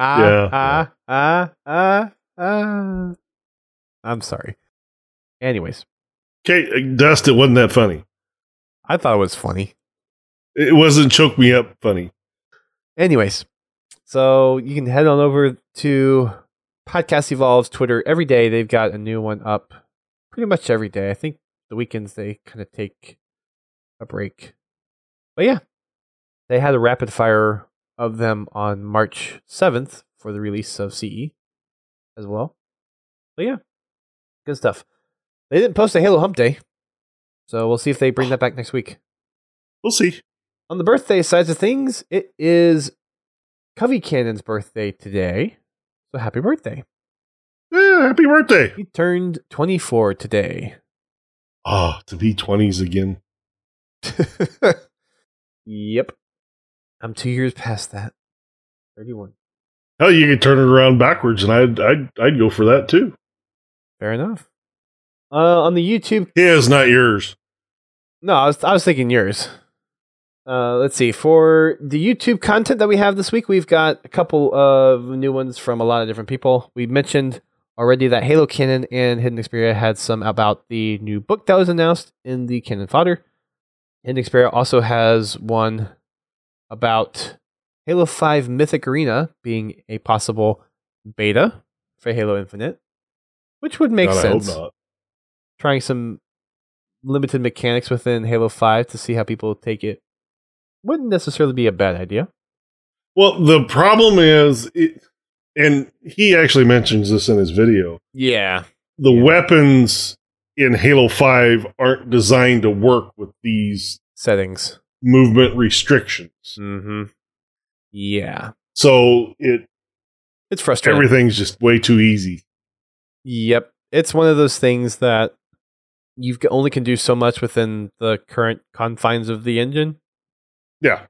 I'm sorry. Anyways. Okay, Dust, it wasn't that funny. I thought it was funny. It wasn't choke me up funny. Anyways, so you can head on over to Podcast Evolve's Twitter every day. They've got a new one up pretty much every day. I think the weekends they kind of take a break. But yeah, they had a rapid fire of them on March 7th for the release of CE as well. But yeah, good stuff. They didn't post a Halo Hump Day, so we'll see if they bring that back next week. We'll see. On the birthday sides of things, it is Covey Cannon's birthday today. So happy birthday. Yeah, happy birthday. He turned 24 today. To be 20s again. Yep. I'm 2 years past that. 31. Hell, you could turn it around backwards, and I'd go for that too. Fair enough. On the YouTube, His, not yours. no, I was thinking yours. Let's see. For the YouTube content that we have this week, we've got a couple of new ones from a lot of different people. We mentioned already that Halo Canon and Hidden Xperia had some about the new book that was announced in the Canon fodder. Hidden Xperia also has one about Halo 5 Mythic Arena being a possible beta for Halo Infinite, which would make sense. I hope not. Trying some limited mechanics within Halo 5 to see how people take it wouldn't necessarily be a bad idea. Well, the problem is, and he actually mentions this in his video, Yeah. the weapons in Halo 5 aren't designed to work with these Settings. movement restrictions. Mm-hmm. Yeah. So It's frustrating. everything's just way too easy. Yep. It's one of those things that you only can do so much within the current confines of the engine. Yeah.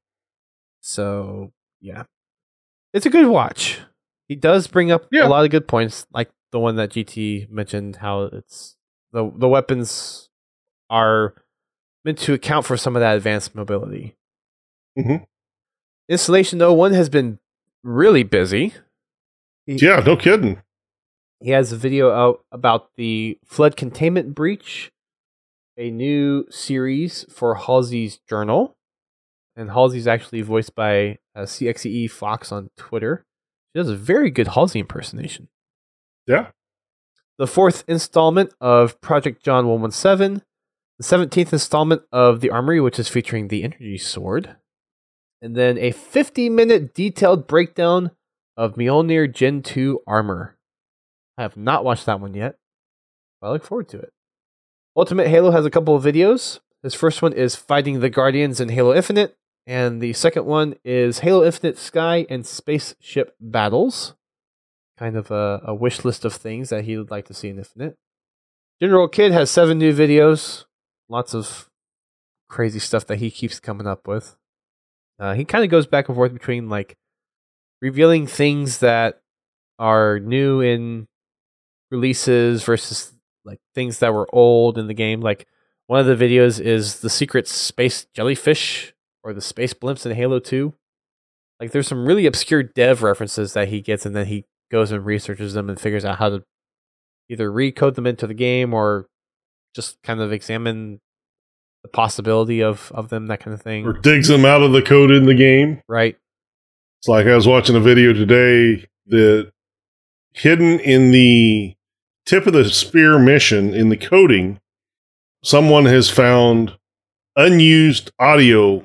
So, yeah. It's a good watch. He does bring up Yeah. a lot of good points, like the one that GT mentioned, how it's the weapons are meant to account for some of that advanced mobility. Mhm. Installation 01 has been really busy. Yeah, no kidding. He has a video out about the flood containment breach, a new series for Halsey's Journal. And Halsey's actually voiced by CXE Fox on Twitter. She does a very good Halsey impersonation. Yeah. The 4th installment of Project John 117. The 17th installment of The Armory, which is featuring the Energy Sword. And then a 50-minute detailed breakdown of Mjolnir Gen 2 armor. I have not watched that one yet, but I look forward to it. Ultimate Halo has a couple of videos. His first one is Fighting the Guardians in Halo Infinite, and the second one is Halo Infinite Sky and Spaceship Battles. Kind of a wish list of things that he would like to see in Infinite. General Kid has 7 new videos. Lots of crazy stuff that he keeps coming up with. He kind of goes back and forth between like revealing things that are new in releases versus like things that were old in the game. Like one of the videos is the secret space jellyfish or the space blimps in Halo 2. Like there's some really obscure dev references that he gets, and then he goes and researches them and figures out how to either recode them into the game or just kind of examine the possibility of them, that kind of thing. Or digs them out of the code in the game. Right. It's like I was watching a video today that hidden in the tip of the spear mission in the coding, someone has found unused audio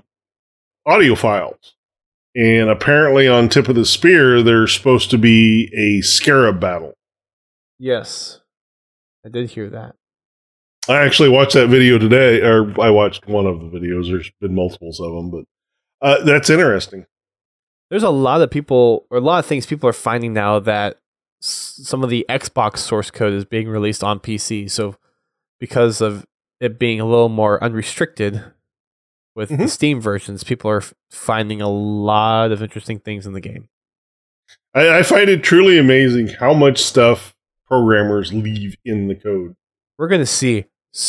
files. And apparently on tip of the spear, there's supposed to be a scarab battle. Yes. I did hear that. I actually watched that video today, or I watched one of the videos. There's been multiples of them, but that's interesting. There's a lot of people, or a lot of things people are finding now that some of the Xbox source code is being released on PC. So because of it being a little more unrestricted with the Steam versions, people are finding a lot of interesting things in the game. I find it truly amazing how much stuff programmers leave in the code. We're going to see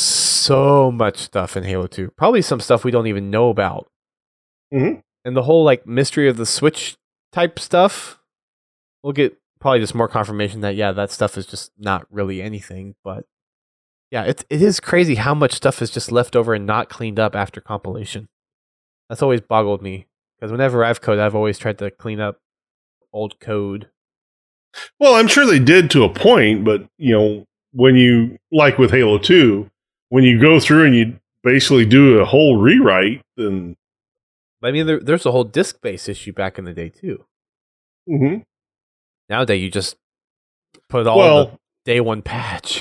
so much stuff in Halo 2. Probably some stuff we don't even know about. Mm-hmm. And the whole like mystery of the Switch type stuff, we'll get probably just more confirmation that, yeah, that stuff is just not really anything. But yeah, it is crazy how much stuff is just left over and not cleaned up after compilation. That's always boggled me. Because whenever I've coded, I've always tried to clean up old code. Well, I'm sure they did to a point, but, you know, when you, like with Halo 2, when you go through and you basically do a whole rewrite, then... I mean, there's a whole disk-based issue back in the day, too. Mm-hmm. Nowadays, you just put all the day one patch.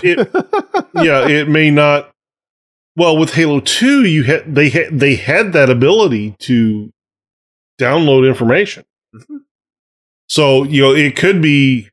It may not... Well, with Halo 2, they had that ability to download information. Mm-hmm. So, you know, it could be...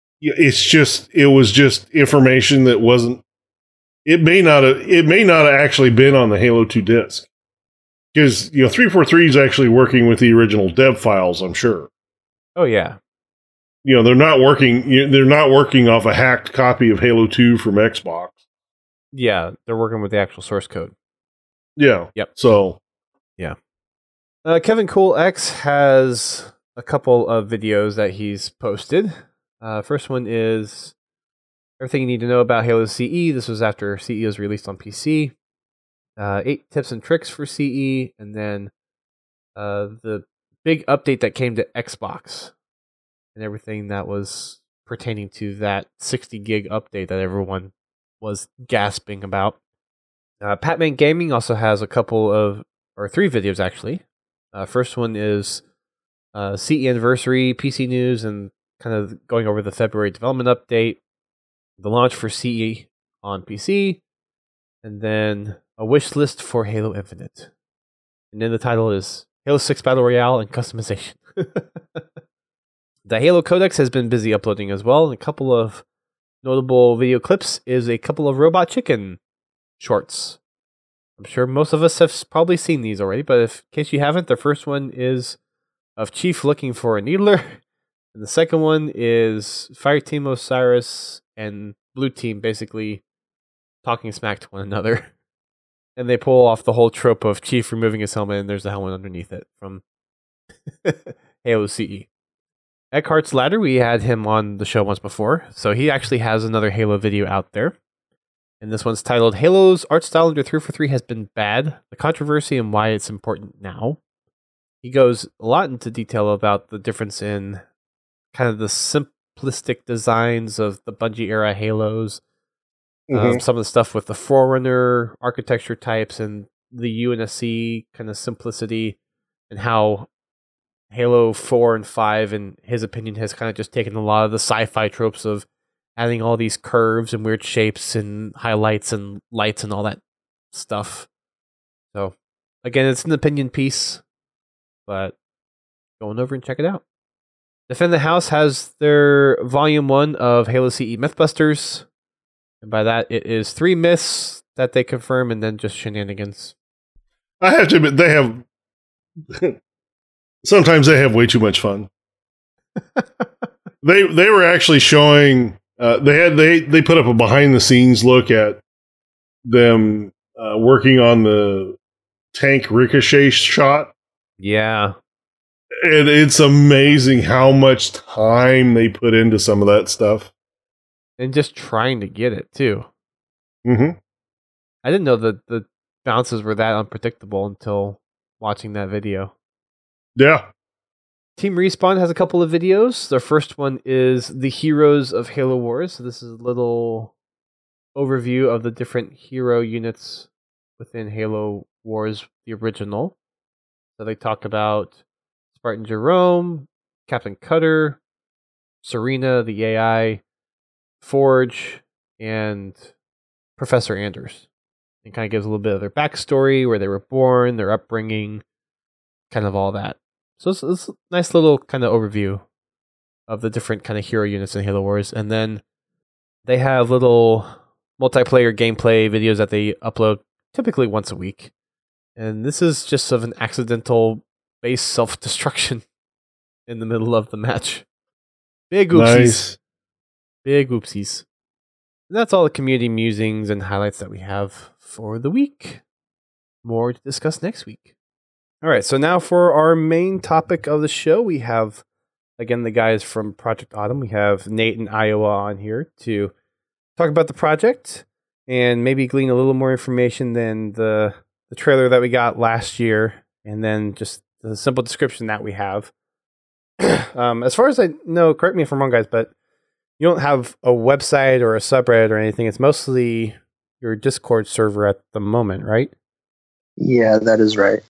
It was just information that wasn't... It may not have actually been on the Halo 2 disk. Because, you know, 343 is actually working with the original dev files, I'm sure. Oh, yeah. You know, they're not working off a hacked copy of Halo 2 from Xbox. Yeah, they're working with the actual source code. Yeah. Yep. So. Yeah. Kevin Cool X has a couple of videos that he's posted. First one is everything you need to know about Halo CE. This was after CE was released on PC. 8 tips and tricks for CE, and then the big update that came to Xbox and everything that was pertaining to that 60 gig update that everyone was gasping about. Patman Gaming also has a couple of, or 3 videos actually. First one is CE Anniversary, PC News, and kind of going over the February development update, the launch for CE on PC, and then a wish list for Halo Infinite. And then the title is Halo 6 Battle Royale and Customization. The Halo Codex has been busy uploading as well. And a couple of notable video clips is a couple of Robot Chicken shorts. I'm sure most of us have probably seen these already, but in case you haven't, the first one is of Chief looking for a needler. And the second one is Fireteam Osiris and Blue Team basically talking smack to one another. And they pull off the whole trope of Chief removing his helmet and there's a helmet underneath it from Halo CE. Eckhart's Ladder, we had him on the show once before, so he actually has another Halo video out there. And this one's titled, Halo's art style under 343 has been bad, the controversy and why it's important now. He goes a lot into detail about the difference in kind of the simplistic designs of the Bungie era Halos, some of the stuff with the Forerunner architecture types and the UNSC kind of simplicity, and how Halo 4 and 5, in his opinion, has kind of just taken a lot of the sci-fi tropes of adding all these curves and weird shapes and highlights and lights and all that stuff. So, again, it's an opinion piece, but go on over and check it out. Defend the House has their Volume 1 of Halo CE Mythbusters. And by that, it is 3 myths that they confirm and then just shenanigans. I have to admit, they have... Sometimes they have way too much fun. They were actually showing... they put up a behind-the-scenes look at them working on the tank ricochet shot. Yeah. And it's amazing how much time they put into some of that stuff. And just trying to get it, too. Mm-hmm. I didn't know that the bounces were that unpredictable until watching that video. Yeah. Team Respawn has a couple of videos. Their first one is The Heroes of Halo Wars. So this is a little overview of the different hero units within Halo Wars, the original. So they talk about Spartan Jerome, Captain Cutter, Serena, the AI, Forge, and Professor Anders. It kind of gives a little bit of their backstory, where they were born, their upbringing, kind of all that. So it's a nice little kind of overview of the different kind of hero units in Halo Wars. And then they have little multiplayer gameplay videos that they upload typically once a week. And this is just of an accidental base self-destruction in the middle of the match. Big oopsies. Nice. Big oopsies. And that's all the community musings and highlights that we have for the week. More to discuss next week. All right, so now for our main topic of the show, we have, again, the guys from Project Autumn. We have Nate and Iowa on here to talk about the project and maybe glean a little more information than the trailer that we got last year, and then just the simple description that we have. As far as I know, correct me if I'm wrong, guys, but you don't have a website or a subreddit or anything. It's mostly your Discord server at the moment, right? Yeah, that is right.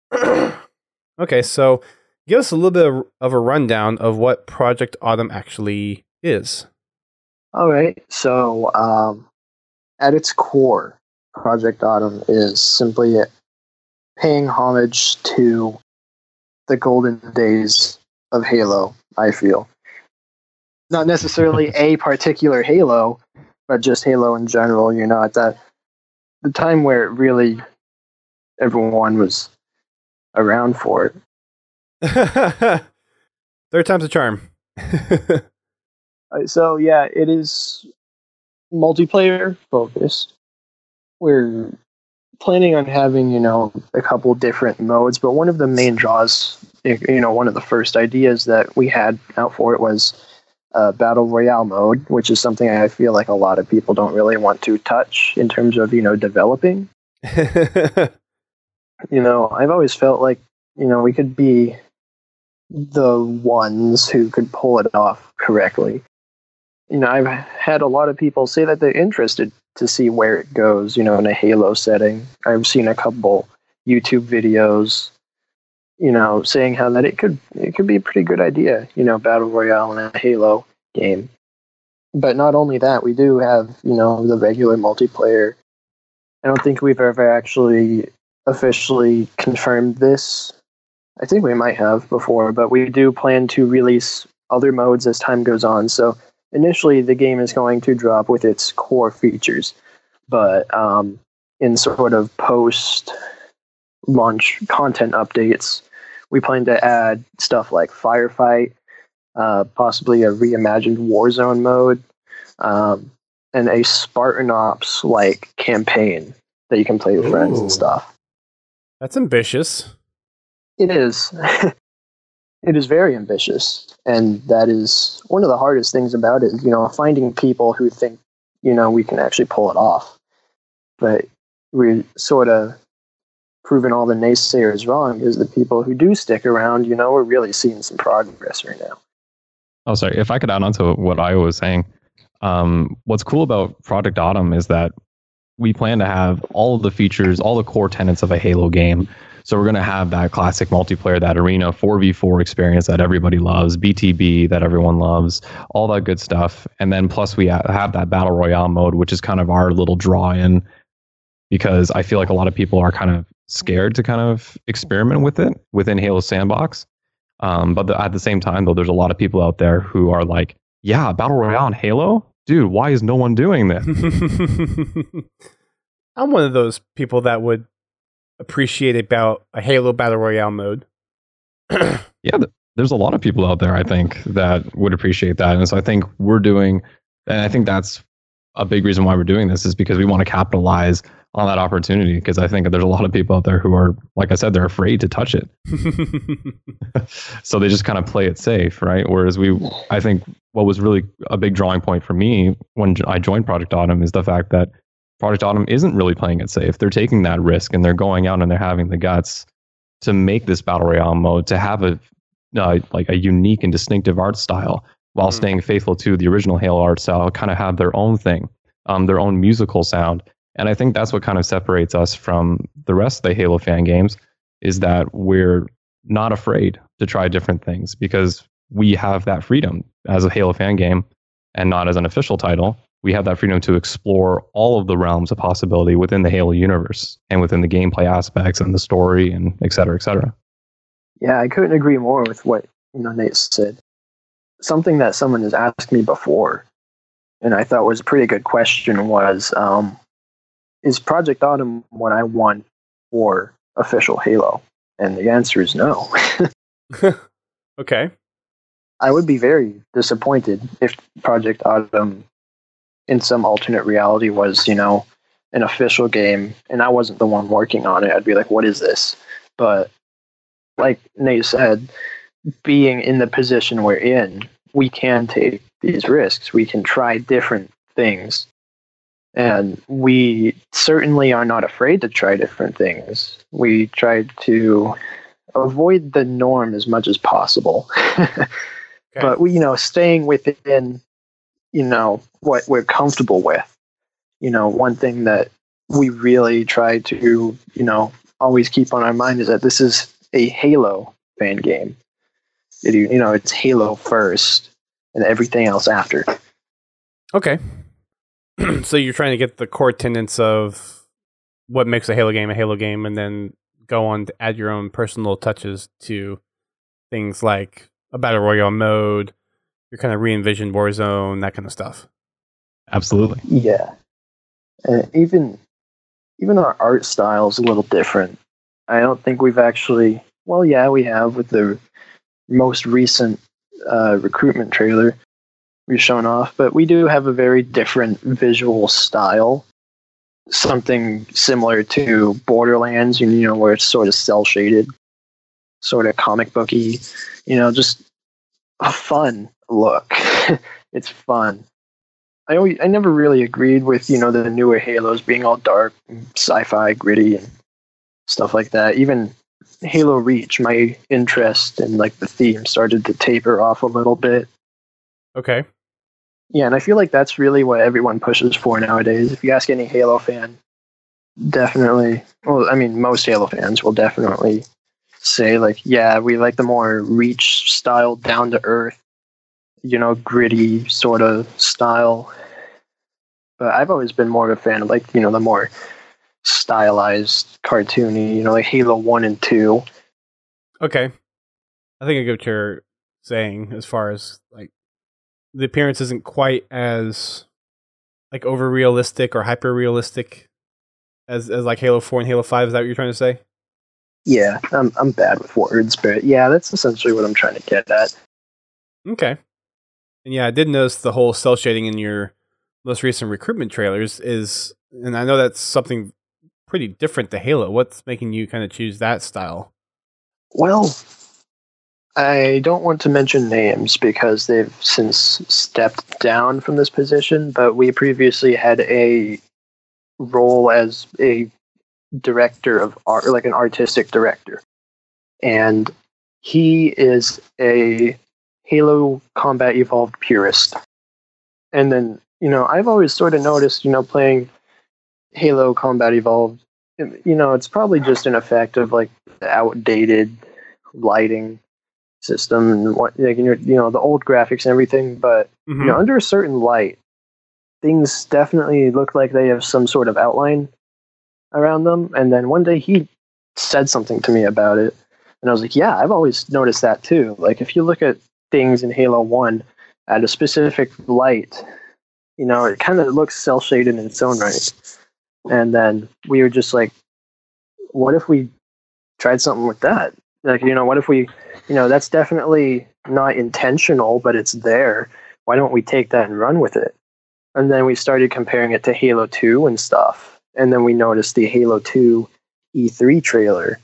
Okay, so give us a little bit of a rundown of what Project Autumn actually is. All right, so at its core, Project Autumn is simply paying homage to the golden days of Halo, I feel. Not necessarily a particular Halo, but just Halo in general, you know, at the time where really everyone was around for it. Third time's a charm. So yeah, it is multiplayer focused. We're planning on having, a couple different modes, but one of the main draws, one of the first ideas that we had out for it was Battle Royale mode, which is something I feel like a lot of people don't really want to touch in terms of, developing. I've always felt like, we could be the ones who could pull it off correctly. I've had a lot of people say that they're interested to see where it goes, in a Halo setting. I've seen a couple YouTube videos, saying how that it could be a pretty good idea, Battle Royale in a Halo game. But not only that, we do have, the regular multiplayer. I don't think we've ever actually officially confirmed this. I think we might have before, but we do plan to release other modes as time goes on. So initially, the game is going to drop with its core features, but in sort of post-launch content updates, we plan to add stuff like Firefight, possibly a reimagined Warzone mode, and a Spartan Ops-like campaign that you can play with friends and stuff. That's ambitious. It is. It is very ambitious, and that is one of the hardest things about it, finding people who think, we can actually pull it off. But we're sort of proving all the naysayers wrong, is the people who do stick around, we're really seeing some progress right now. Oh, sorry. If I could add on to what I was saying, what's cool about Project Autumn is that we plan to have all of the features, all the core tenets of a Halo game. So we're going to have that classic multiplayer, that arena 4v4 experience that everybody loves, BTB that everyone loves, all that good stuff. And then plus we have that Battle Royale mode, which is kind of our little draw in, because I feel like a lot of people are kind of scared to kind of experiment with it within Halo Sandbox. But at the same time, though, there's a lot of people out there who are like, yeah, Battle Royale in Halo? Dude, why is no one doing this? I'm one of those people that would appreciate about a Halo Battle Royale mode. Yeah, there's a lot of people out there, I think, that would appreciate that. And so I think and I think that's a big reason why we're doing this, is because we want to capitalize on that opportunity, because I think there's a lot of people out there who are, like I said, they're afraid to touch it. So they just kind of play it safe, right? Whereas I think what was really a big drawing point for me when I joined Project Autumn is the fact that Project Autumn isn't really playing it safe. They're taking that risk, and they're going out and they're having the guts to make this Battle Royale mode, to have a unique and distinctive art style while staying faithful to the original Halo art style, kind of have their own thing, their own musical sound. And I think that's what kind of separates us from the rest of the Halo fan games, is that we're not afraid to try different things, because we have that freedom as a Halo fan game, and not as an official title. We have that freedom to explore all of the realms of possibility within the Halo universe and within the gameplay aspects and the story and et cetera, et cetera. Yeah, I couldn't agree more with what Nate said. Something that someone has asked me before, and I thought was a pretty good question, was, is Project Autumn what I want for official Halo? And the answer is no. Okay. I would be very disappointed if Project Autumn in some alternate reality was, an official game, and I wasn't the one working on it. I'd be like, what is this? But like Nate said, being in the position we're in, we can take these risks. We can try different things. And we certainly are not afraid to try different things. We try to avoid the norm as much as possible. Okay. But we, staying within, what we're comfortable with. One thing that we really try to, always keep on our mind is that this is a Halo fan game. It's Halo first and everything else after. Okay. So you're trying to get the core tenets of what makes a Halo game, and then go on to add your own personal touches to things like a Battle Royale mode, your kind of re-envisioned Warzone, that kind of stuff. Absolutely. Yeah. And even our art style is a little different. I don't think we've actually... Well, yeah, we have with the most recent recruitment trailer we've shown off, but we do have a very different visual style. something similar to Borderlands, where it's sort of cell shaded, sort of comic booky, just a fun look. It's fun. I never really agreed with, the newer Halos being all dark, and sci-fi, gritty, and stuff like that. Even Halo Reach, my interest in like the theme started to taper off a little bit. Okay. Yeah, and I feel like that's really what everyone pushes for nowadays. If you ask any Halo fan, definitely, well, I mean, most Halo fans will definitely say, like, yeah, we like the more Reach style, down to earth, gritty sort of style. But I've always been more of a fan of, like, the more stylized, cartoony, like Halo 1 and 2. Okay. I think I get what you're saying as far as, like, the appearance isn't quite as, like, over realistic or hyper realistic as like Halo 4 and Halo 5. Is that what you're trying to say? Yeah, I'm bad with words, but yeah, that's essentially what I'm trying to get at. Okay. And yeah, I did notice the whole cell shading in your most recent recruitment trailers is, and I know that's something pretty different to Halo. What's making you kind of choose that style? Well, I don't want to mention names because they've since stepped down from this position, but we previously had a role as a director of art, like an artistic director. And he is a Halo Combat Evolved purist. And then, I've always sort of noticed, playing Halo Combat Evolved, it's probably just an effect of like the outdated lighting system and what, like, the old graphics and everything. But under a certain light, things definitely look like they have some sort of outline around them. And then one day he said something to me about it, and I was like, yeah, I've always noticed that too. Like, if you look at things in Halo 1 at a specific light, it kind of looks cel-shaded in its own right. And then we were just like, what if we tried something with that? Like, what if we, that's definitely not intentional, but it's there. Why don't we take that and run with it? And then we started comparing it to Halo 2 and stuff. And then we noticed the Halo 2 E3 trailer.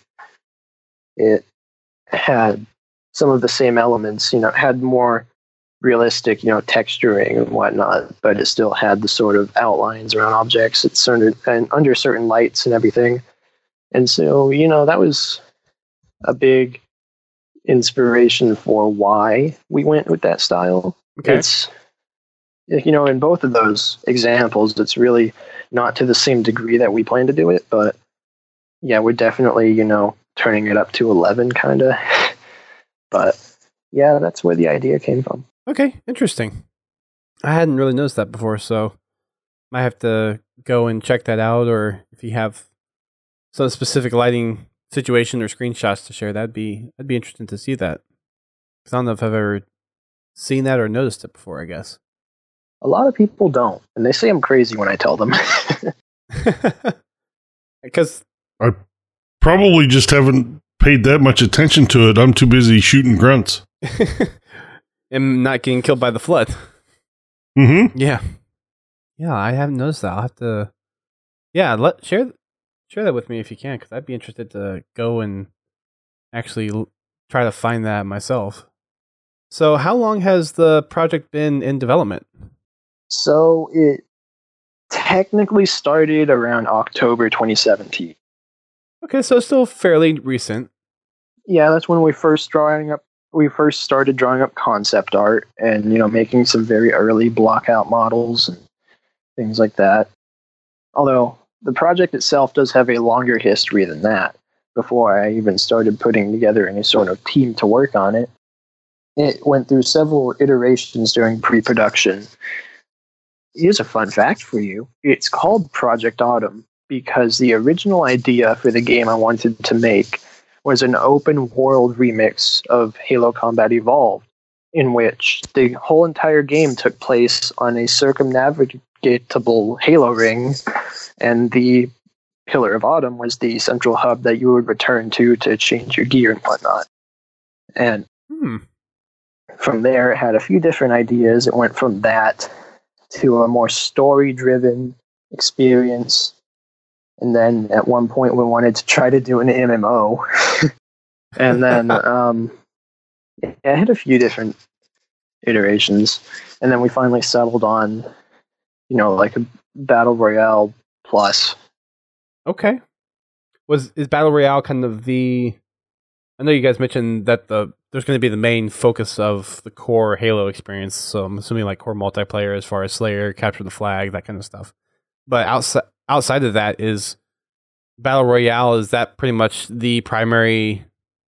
It had some of the same elements, it had more realistic, texturing and whatnot, but it still had the sort of outlines around objects. It's under certain lights and everything. And so, that was a big inspiration for why we went with that style. Okay. It's, in both of those examples, it's really not to the same degree that we plan to do it, but yeah, we're definitely, turning it up to 11 kind of. But yeah, that's where the idea came from. Okay, interesting. I hadn't really noticed that before, so might have to go and check that out, or if you have some specific lighting situation or screenshots to share, that'd be interesting to see that. 'Cause I don't know if I've ever seen that or noticed it before, I guess. A lot of people don't, and they say I'm crazy when I tell them. Because I probably just haven't paid that much attention to it. I'm too busy shooting grunts. and not getting killed by the flood. Mm-hmm. Yeah, I haven't noticed that. I'll have to. Yeah, share that with me if you can, because I'd be interested to go and actually try to find that myself. So, how long has the project been in development? So it technically started around October 2017. Okay, so it's still fairly recent. Yeah, that's when we first started drawing up concept art and, making some very early block out models and things like that. Although the project itself does have a longer history than that. Before I even started putting together any sort of team to work on it, it went through several iterations during pre-production. Here's a fun fact for you. It's called Project Autumn because the original idea for the game I wanted to make was an open world remix of Halo Combat Evolved, in which the whole entire game took place on a circumnavigatable Halo ring, and the Pillar of Autumn was the central hub that you would return to change your gear and whatnot. And from there, it had a few different ideas. It went from that to a more story-driven experience And then at one point we wanted to try to do an MMO. And then I had a few different iterations. And then we finally settled on, like a Battle Royale plus. Okay. Is Battle Royale kind of the... I know you guys mentioned that there's going to be the main focus of the core Halo experience, so I'm assuming like core multiplayer as far as Slayer, Capture the Flag, that kind of stuff. But outside of that, is Battle Royale, is that pretty much the primary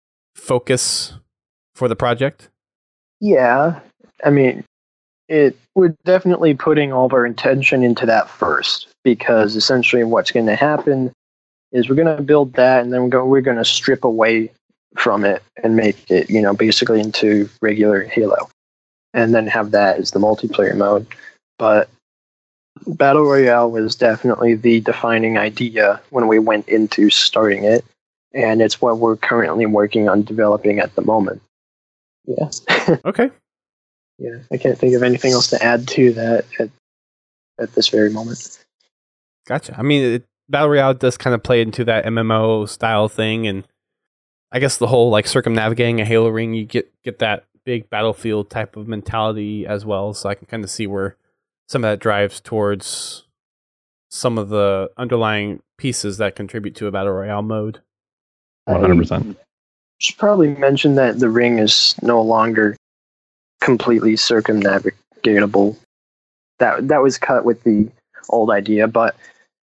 focus for the project? Yeah. I mean, we're definitely putting all of our intention into that first, because essentially what's going to happen is we're going to build that, and then we're going to strip away from it and make it, basically into regular Halo, and then have that as the multiplayer mode. But Battle Royale was definitely the defining idea when we went into starting it, and it's what we're currently working on developing at the moment. Yeah. Okay. Yeah, I can't think of anything else to add to that at this very moment. Gotcha. I mean, Battle Royale does kind of play into that MMO style thing, and I guess the whole like circumnavigating a Halo ring, you get that big battlefield type of mentality as well. So I can kind of see where some of that drives towards some of the underlying pieces that contribute to a Battle Royale mode. 100%. Should probably mention that the ring is no longer completely circumnavigatable. That was cut with the old idea, but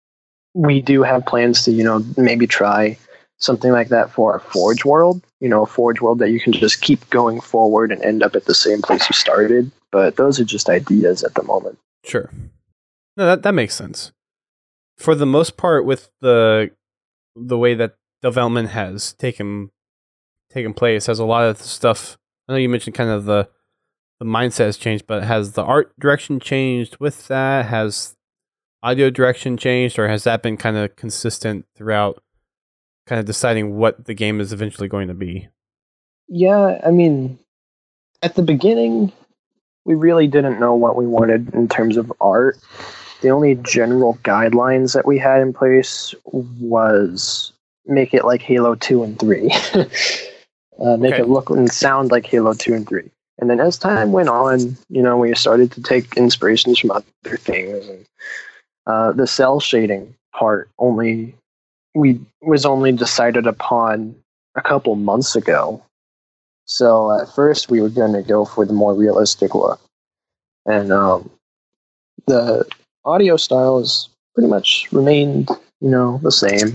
we do have plans to, maybe try something like that for a Forge world. A Forge world that you can just keep going forward and end up at the same place you started. But those are just ideas at the moment. Sure. No, that makes sense. For the most part, with the way that development has taken place, has a lot of stuff. I know you mentioned kind of the mindset has changed, but has the art direction changed with that? Has audio direction changed, or has that been kind of consistent throughout, kind of deciding what the game is eventually going to be? Yeah, I mean, at the beginning, we really didn't know what we wanted in terms of art. The only general guidelines that we had in place was make it like Halo 2 and 3. Make it look and sound like Halo 2 and 3. And then as time went on, we started to take inspirations from other things. And the cell shading part was only decided upon a couple months ago. So at first we were going to go for the more realistic look. And the audio style has pretty much remained, the same.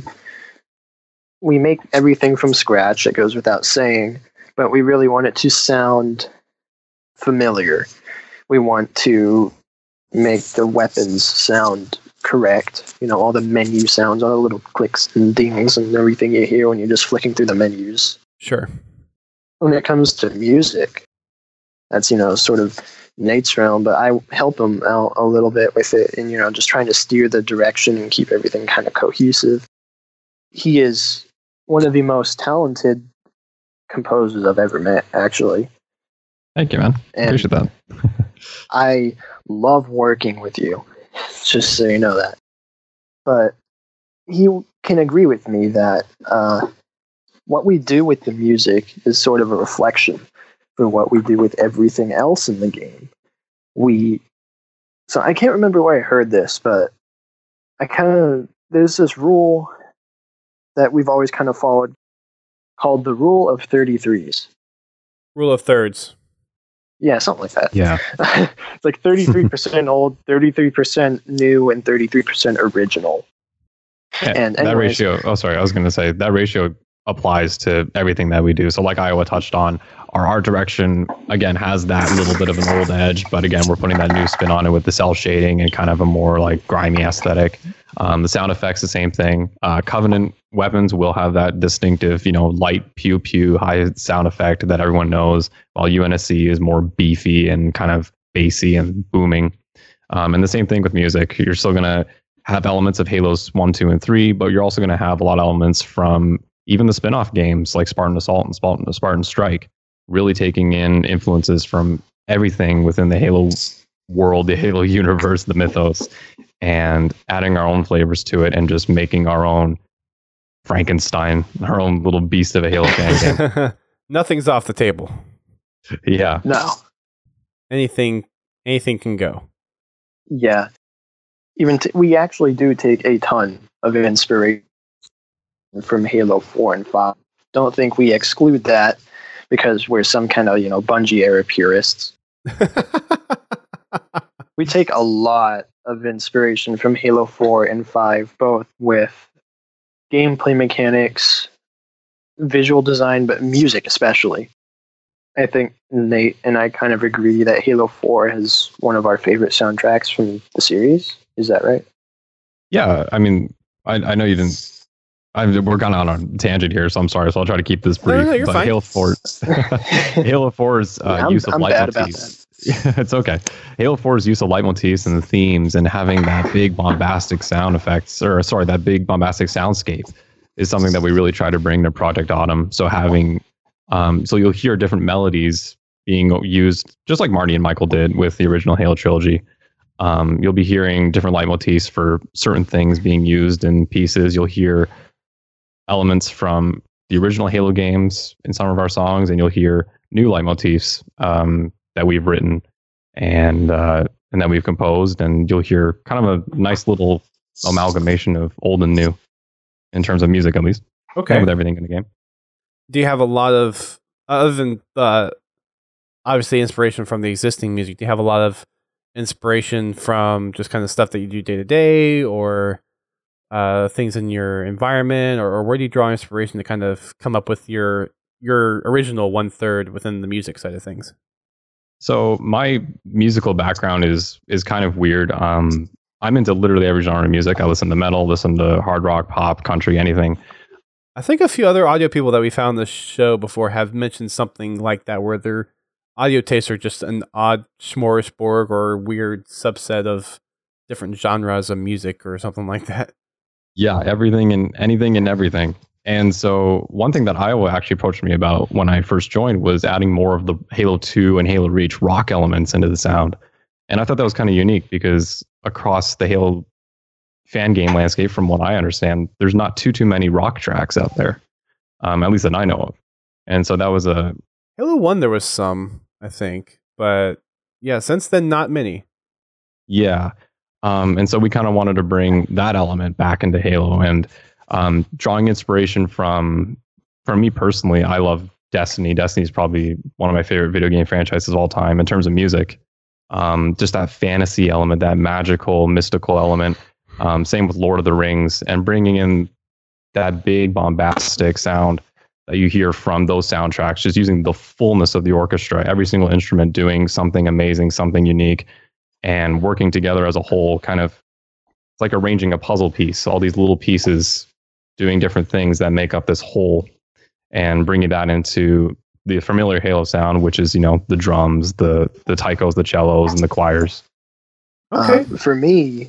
We make everything from scratch, it goes without saying, but we really want it to sound familiar. We want to make the weapons sound correct. All the menu sounds, all the little clicks and dings and everything you hear when you're just flicking through the menus. Sure. When it comes to music, that's, sort of Nate's realm, but I help him out a little bit with it and, just trying to steer the direction and keep everything kind of cohesive. He is one of the most talented composers I've ever met, actually. Thank you, man. And appreciate that. I love working with you, just so you know that. But he can agree with me that what we do with the music is sort of a reflection for what we do with everything else in the game. So I can't remember where I heard this, but there's this rule that we've always kind of followed called the rule of 33s. Rule of thirds. Yeah, something like that. Yeah. It's like 33% old, 33% new, and 33% original. Yeah, And that anyways- ratio, I was going to say, that ratio applies to everything that we do. So like Iowa touched on, our art direction, again, has that little bit of an old edge, but again, we're putting that new spin on it with the cell shading and kind of a more like grimy aesthetic. The sound effects, the same thing. Covenant weapons will have that distinctive, light pew pew high sound effect that everyone knows, while UNSC is more beefy and kind of bassy and booming. And the same thing with music. You're still going to have elements of Halos 1, 2, and 3, but you're also going to have a lot of elements from even the spin-off games like Spartan Assault and Spartan Strike, really taking in influences from everything within the Halo world, the Halo universe, the mythos, and adding our own flavors to it and just making our own Frankenstein, our own little beast of a Halo fan game. Nothing's off the table. Yeah. No. Anything can go. Yeah. We actually do take a ton of inspiration from Halo 4 and 5. Don't think we exclude that because we're some kind of, Bungie era purists. We take a lot of inspiration from Halo 4 and 5, both with gameplay mechanics, visual design, but music especially. I think Nate and I kind of agree that Halo 4 has one of our favorite soundtracks from the series. Is that right? Yeah, I mean, I know you didn't. We're kind of on a tangent here, so I'm sorry. So I'll try to keep this brief. No, you're fine. Halo 4's use of leitmotifs. It's okay. Halo 4's use of leitmotifs and the themes and having that big bombastic sound effects, that big bombastic soundscape is something that we really try to bring to Project Autumn. So having, so you'll hear different melodies being used, just like Marty and Michael did with the original Halo trilogy. You'll be hearing different leitmotifs for certain things being used in pieces. You'll hear elements from the original Halo games in some of our songs, and you'll hear new leitmotifs that we've written and that we've composed, and you'll hear kind of a nice little amalgamation of old and new in terms of music, at least. Okay. And with everything in the game. Do you have a lot of, other than obviously inspiration from the existing music, do you have a lot of inspiration from just kind of stuff that you do day to day, or things in your environment, or where do you draw inspiration to kind of come up with your original 1/3 within the music side of things? So my musical background is kind of weird. I'm into literally every genre of music. I listen to metal, listen to hard rock, pop, country, anything. I think a few other audio people that we found this show before have mentioned something like that, where their audio tastes are just an odd smorgasbord or weird subset of different genres of music or something like that. Yeah, everything and anything and everything. And so one thing that Iowa actually approached me about when I first joined was adding more of the Halo 2 and Halo Reach rock elements into the sound. And I thought that was kind of unique because across the Halo fan game landscape, from what I understand, there's not too many rock tracks out there, at least that I know of. And so that was a... Halo 1, there was some, I think. But yeah, since then, not many. Yeah. And so we kind of wanted to bring that element back into Halo, and drawing inspiration from me personally, I love Destiny. Destiny is probably one of my favorite video game franchises of all time in terms of music. Just that fantasy element, that magical, mystical element. Same with Lord of the Rings, and bringing in that big bombastic sound that you hear from those soundtracks, just using the fullness of the orchestra, every single instrument doing something amazing, something unique, and working together as a whole, kind of, it's like arranging a puzzle piece, all these little pieces doing different things that make up this whole, and bringing that into the familiar Halo sound, which is, the drums, the taikos, the cellos, and the choirs. Okay. For me,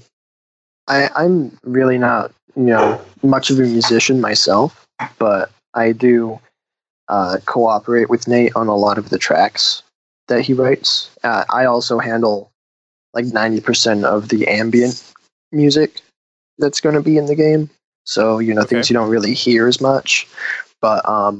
I'm really not, much of a musician myself, but I do cooperate with Nate on a lot of the tracks that he writes. I also handle like 90% of the ambient music that's going to be in the game. So, things you don't really hear as much. But a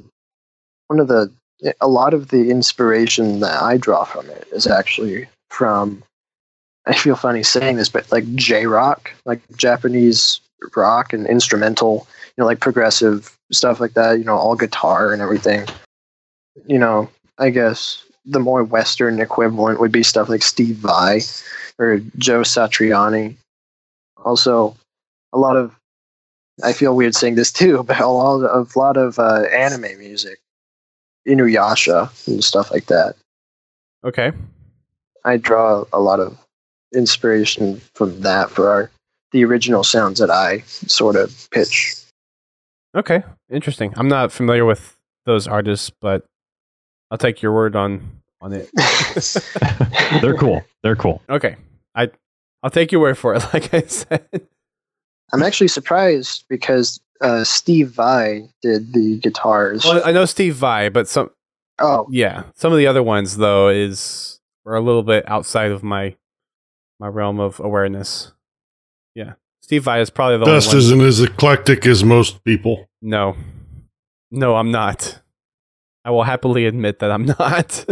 lot of the inspiration that I draw from it is actually from, I feel funny saying this, but like J-rock, like Japanese rock and instrumental, like progressive stuff like that, all guitar and everything. I guess the more Western equivalent would be stuff like Steve Vai or Joe Satriani. Also, a lot of, I feel weird saying this too, but a lot of anime music, Inuyasha and stuff like that. Okay. I draw a lot of inspiration from that for the original sounds that I sort of pitch. Okay. Interesting. I'm not familiar with those artists, but I'll take your word on it. They're cool. Okay. I'll take your word for it, like I said. I'm actually surprised because Steve Vai did the guitars. Well, I know Steve Vai, but some of the other ones though are a little bit outside of my realm of awareness. Steve Vai is probably the Dust only one. isn't as eclectic as most people. No, I'm not. I will happily admit that I'm not.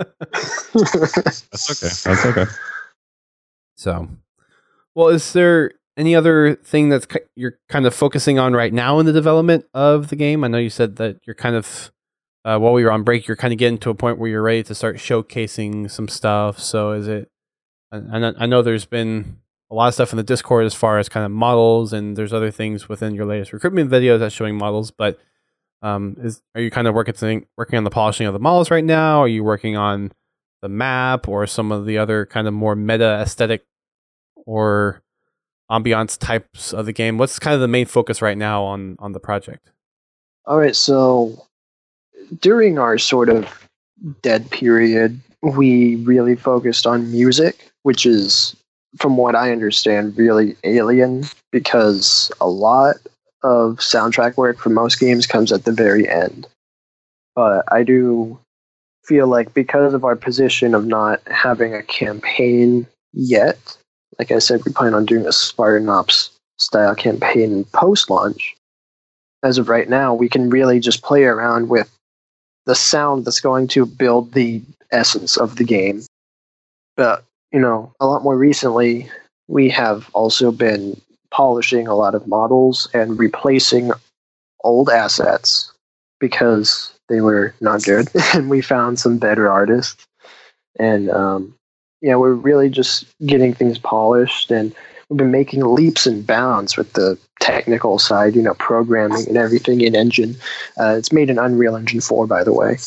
That's okay. So, well, is there any other thing that's you're kind of focusing on right now in the development of the game? I know you said that you're kind of while we were on break, you're kind of getting to a point where you're ready to start showcasing some stuff. So, is it? I know there's been a lot of stuff in the Discord as far as kind of models, and there's other things within your latest recruitment videos that's showing models. But are you kind of working on the polishing of the models right now? Are you working on the map or some of the other kind of more meta aesthetic or ambiance types of the game? What's kind of the main focus right now on the project? All right, so during our sort of dead period, we really focused on music, which is, from what I understand, really alien because a lot of soundtrack work for most games comes at the very end. But I do feel like because of our position of not having a campaign yet, like I said, we plan on doing a Spartan Ops style campaign post-launch. As of right now, we can really just play around with the sound that's going to build the essence of the game. But, a lot more recently, we have also been polishing a lot of models and replacing old assets because they were not good. And we found some better artists. And, we're really just getting things polished, and we've been making leaps and bounds with the technical side, programming and everything in Engine. It's made in Unreal Engine 4, by the way.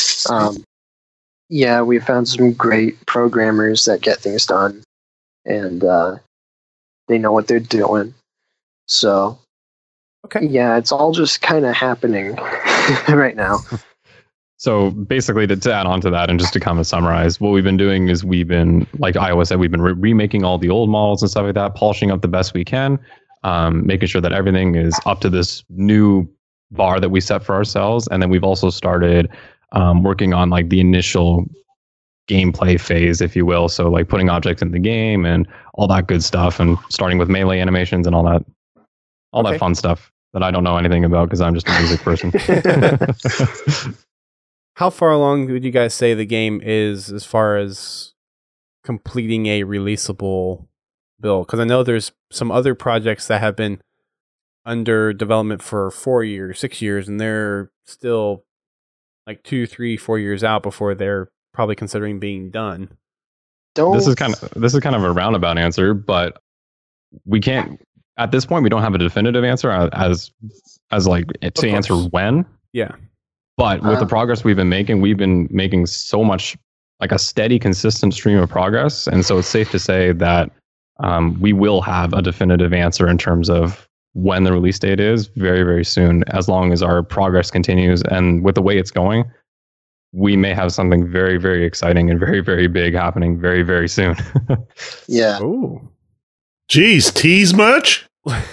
We found some great programmers that get things done, and they know what they're doing. So, okay. Yeah, it's all just kind of happening right now. So basically, to add on to that, and just to kind of summarize, what we've been doing is we've been, like Iowa said, we've been remaking all the old models and stuff like that, polishing up the best we can, making sure that everything is up to this new bar that we set for ourselves. And then we've also started working on like the initial gameplay phase, if you will. So like putting objects in the game and all that good stuff, and starting with melee animations and all that fun stuff that I don't know anything about because I'm just a music person. How far along would you guys say the game is as far as completing a releasable build? Because I know there's some other projects that have been under development for 4 years, 6 years, and they're still like 2, 3, 4 years out before they're probably considering being done. This is kind of a roundabout answer, but we can't at this point. We don't have a definitive answer as like to answer when. Yeah. But with the progress we've been making so much, like a steady, consistent stream of progress. And so it's safe to say that we will have a definitive answer in terms of when the release date is very, very soon, as long as our progress continues. And with the way it's going, we may have something very, very exciting and very, very big happening very, very soon. Yeah. Ooh. Geez, tease much?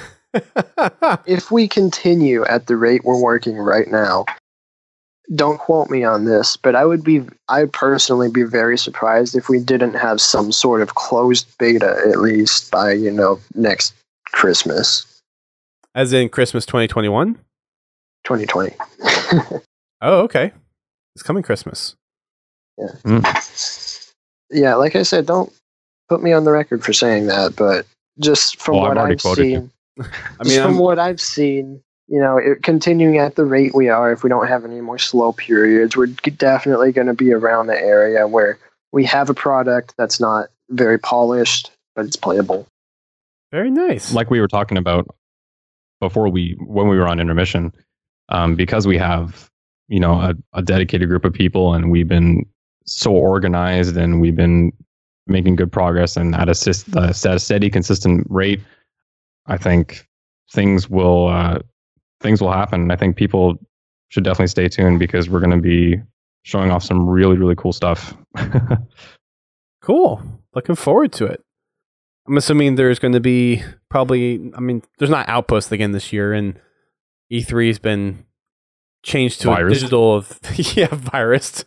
If we continue at the rate we're working right now, don't quote me on this, but I'd personally be very surprised if we didn't have some sort of closed beta at least by, next Christmas. As in Christmas 2021? 2020. Oh, okay. It's coming Christmas. Yeah. Yeah, like I said, don't put me on the record for saying that, but just from what I've seen, from what I've seen, continuing at the rate we are, if we don't have any more slow periods, we're definitely going to be around the area where we have a product that's not very polished, but it's playable. Very nice. Like we were talking about before when we were on intermission, because we have, a dedicated group of people, and we've been so organized, and we've been making good progress and at a steady, consistent rate. I think things will happen. I think people should definitely stay tuned because we're going to be showing off some really, really cool stuff. Cool. Looking forward to it. I'm assuming there's going to be there's not Outpost again this year, and E3 has been changed to a digital virus.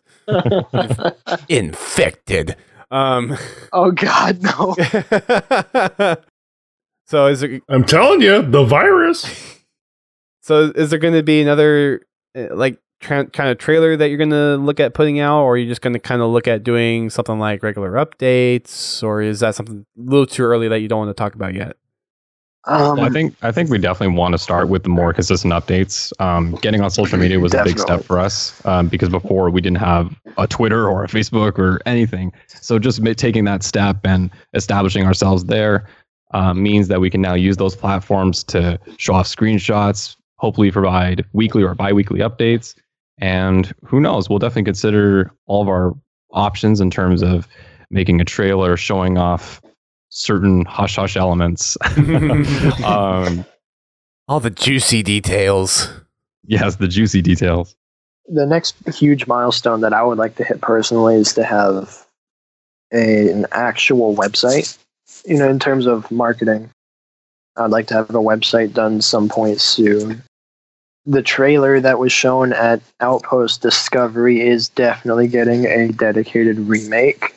Infected. Oh God, no. So is there? I'm telling you, the virus. So is there going to be another kind of trailer that you're going to look at putting out, or are you just going to kind of look at doing something like regular updates, or is that something a little too early that you don't want to talk about yet? Well, I think we definitely want to start with the more consistent updates. Getting on social media was a big step for us because before we didn't have a Twitter or a Facebook or anything. So just taking that step and establishing ourselves there means that we can now use those platforms to show off screenshots, hopefully provide weekly or bi-weekly updates. And who knows, we'll definitely consider all of our options in terms of making a trailer, showing off certain hush-hush elements. All the juicy details. Yes, the juicy details. The next huge milestone that I would like to hit personally is to have an actual website. In terms of marketing, I'd like to have a website done some point soon. The trailer that was shown at Outpost Discovery is definitely getting a dedicated remake.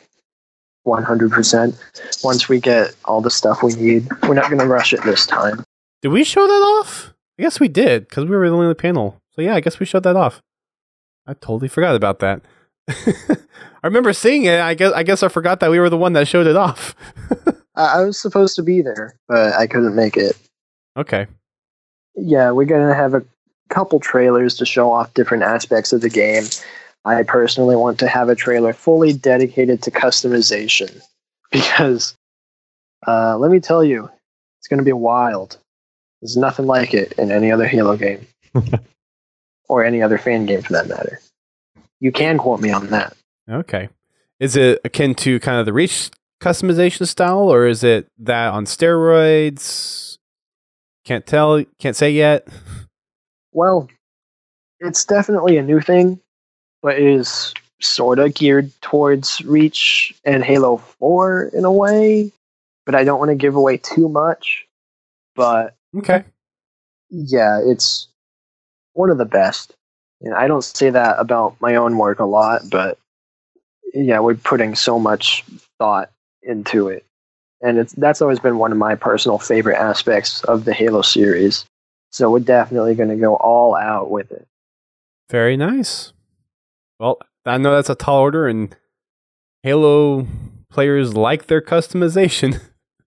100%. Once we get all the stuff we need, we're not going to rush it this time. Did we show that off? I guess we did, because we were only on the panel. So yeah, I guess we showed that off. I totally forgot about that. I remember seeing it. I guess I forgot that we were the one that showed it off. I was supposed to be there, but I couldn't make it. Okay. Yeah, we're going to have a couple trailers to show off different aspects of the game. I personally want to have a trailer fully dedicated to customization because, let me tell you, it's going to be wild. There's nothing like it in any other Halo game. Or any other fan game for that matter. You can quote me on that. Okay. Is it akin to kind of the Reach customization style, or is it that on steroids? Can't tell. Can't say yet. Well, it's definitely a new thing, but it is sort of geared towards Reach and Halo 4 in a way. But I don't want to give away too much. But okay. Yeah, it's one of the best. I don't say that about my own work a lot, but yeah, we're putting so much thought into it. And that's always been one of my personal favorite aspects of the Halo series. So we're definitely going to go all out with it. Very nice. Well, I know that's a tall order, and Halo players like their customization.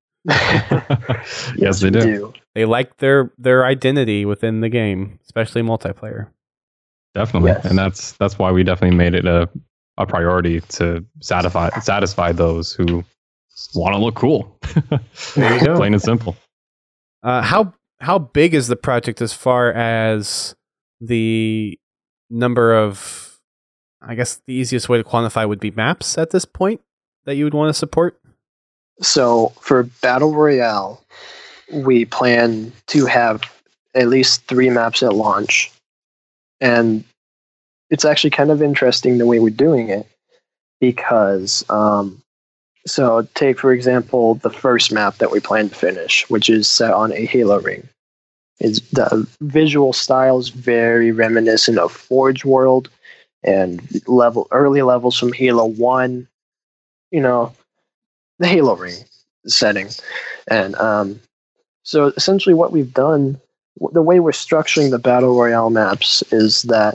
Yes, they do. They like their identity within the game, especially multiplayer. Definitely, yes. And that's why we definitely made it a priority to satisfy those who want to look cool. There you go. Plain and simple. How big is the project as far as the number of? I guess the easiest way to quantify would be maps at this point that you would want to support. So for Battle Royale, we plan to have at least 3 maps at launch. And it's actually kind of interesting the way we're doing it because, so take, for example, the first map that we plan to finish, which is set on a Halo ring. The visual style is very reminiscent of Forge World and early levels from Halo 1, the Halo ring setting. And so essentially what we've done, the way we're structuring the Battle Royale maps is that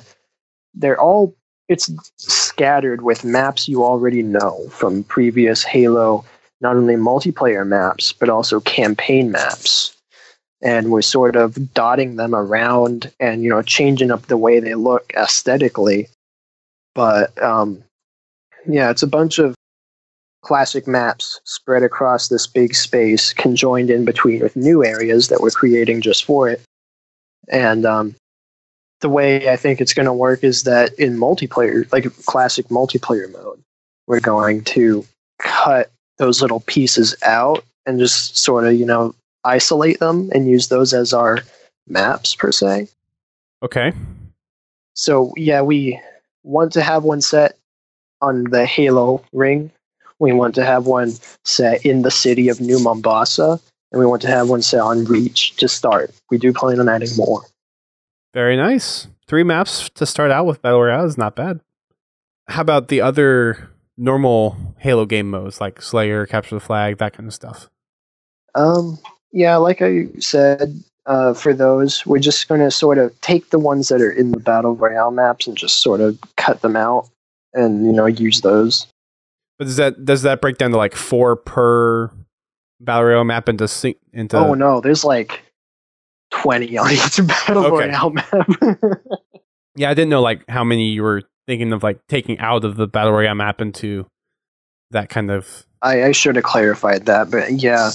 it's scattered with maps you already know from previous Halo, not only multiplayer maps, but also campaign maps. And we're sort of dotting them around and, changing up the way they look aesthetically. But, yeah, it's a bunch of classic maps spread across this big space, conjoined in between with new areas that we're creating just for it. And the way I think it's going to work is that in multiplayer, like classic multiplayer mode, we're going to cut those little pieces out and just sort of, isolate them and use those as our maps per se. Okay. So yeah, we want to have one set on the Halo ring. We want to have one set in the city of New Mombasa, and we want to have one set on Reach to start. We do plan on adding more. Very nice. 3 maps to start out with Battle Royale is not bad. How about the other normal Halo game modes like Slayer, Capture the Flag, that kind of stuff? Yeah, like I said, for those, we're just going to sort of take the ones that are in the Battle Royale maps and just sort of cut them out and, use those. But does that break down to like 4 per Battle Royale map into? Oh no, there's like 20 on each Battle Royale map. Yeah, I didn't know like how many you were thinking of like taking out of the Battle Royale map into that kind of. I should have clarified that, but yeah,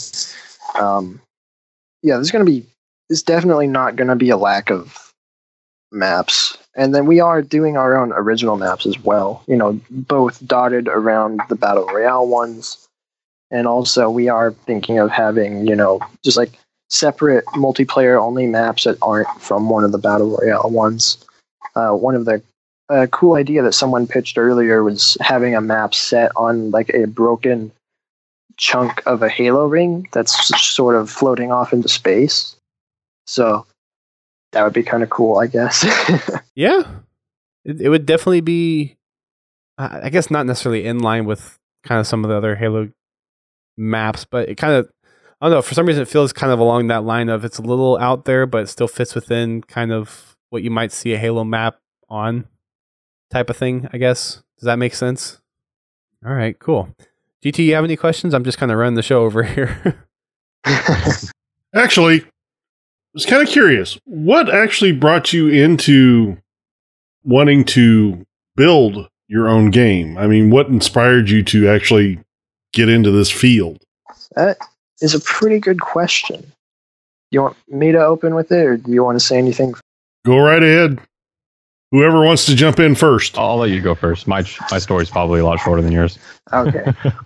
there's definitely not gonna be a lack of maps, and then we are doing our own original maps as well. Both dotted around the Battle Royale ones, and also we are thinking of having just like separate multiplayer only maps that aren't from one of the Battle Royale ones. One of the cool idea that someone pitched earlier was having a map set on like a broken chunk of a Halo ring that's sort of floating off into space. So that would be kind of cool, I guess. Yeah, it would definitely be, I guess, not necessarily in line with kind of some of the other Halo maps, but it kind of, I don't know, for some reason it feels kind of along that line of it's a little out there, but it still fits within kind of what you might see a Halo map on type of thing, I guess. Does that make sense? All right, cool. GT, you have any questions? I'm just kind of running the show over here. Actually, I was kind of curious. What actually brought you into wanting to build your own game? I mean, what inspired you to actually get into this field? That is a pretty good question. You want me to open with it, or do you want to say anything? Go right ahead. Whoever wants to jump in first. I'll let you go first. My story's probably a lot shorter than yours. Okay.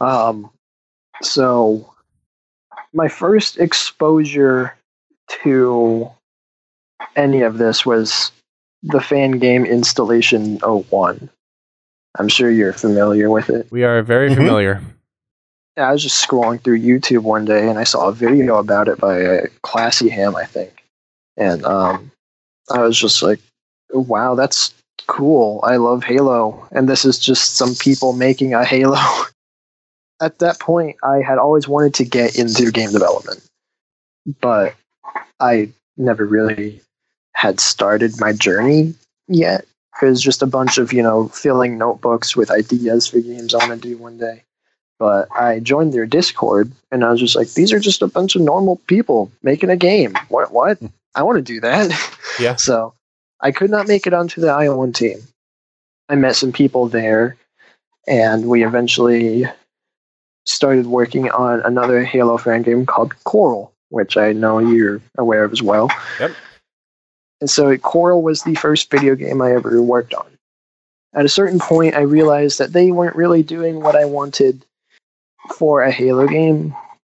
So my first exposure to any of this was the Fan Game Installation 01. I'm sure you're familiar with it. We are very familiar. Yeah, I was just scrolling through YouTube one day and I saw a video about it by Classy Ham, I think. And I was just like, wow, that's cool. I love Halo. And this is just some people making a Halo. At that point, I had always wanted to get into game development, but I never really had started my journey yet. It was just a bunch of, filling notebooks with ideas for games I want to do one day. But I joined their Discord, and I was just like, these are just a bunch of normal people making a game. What? I want to do that. Yeah. So I could not make it onto the Iowan team. I met some people there, and we eventually started working on another Halo fan game called Coral, which I know you're aware of as well. Yep. And so Coral was the first video game I ever worked on. At a certain point, I realized that they weren't really doing what I wanted for a Halo game.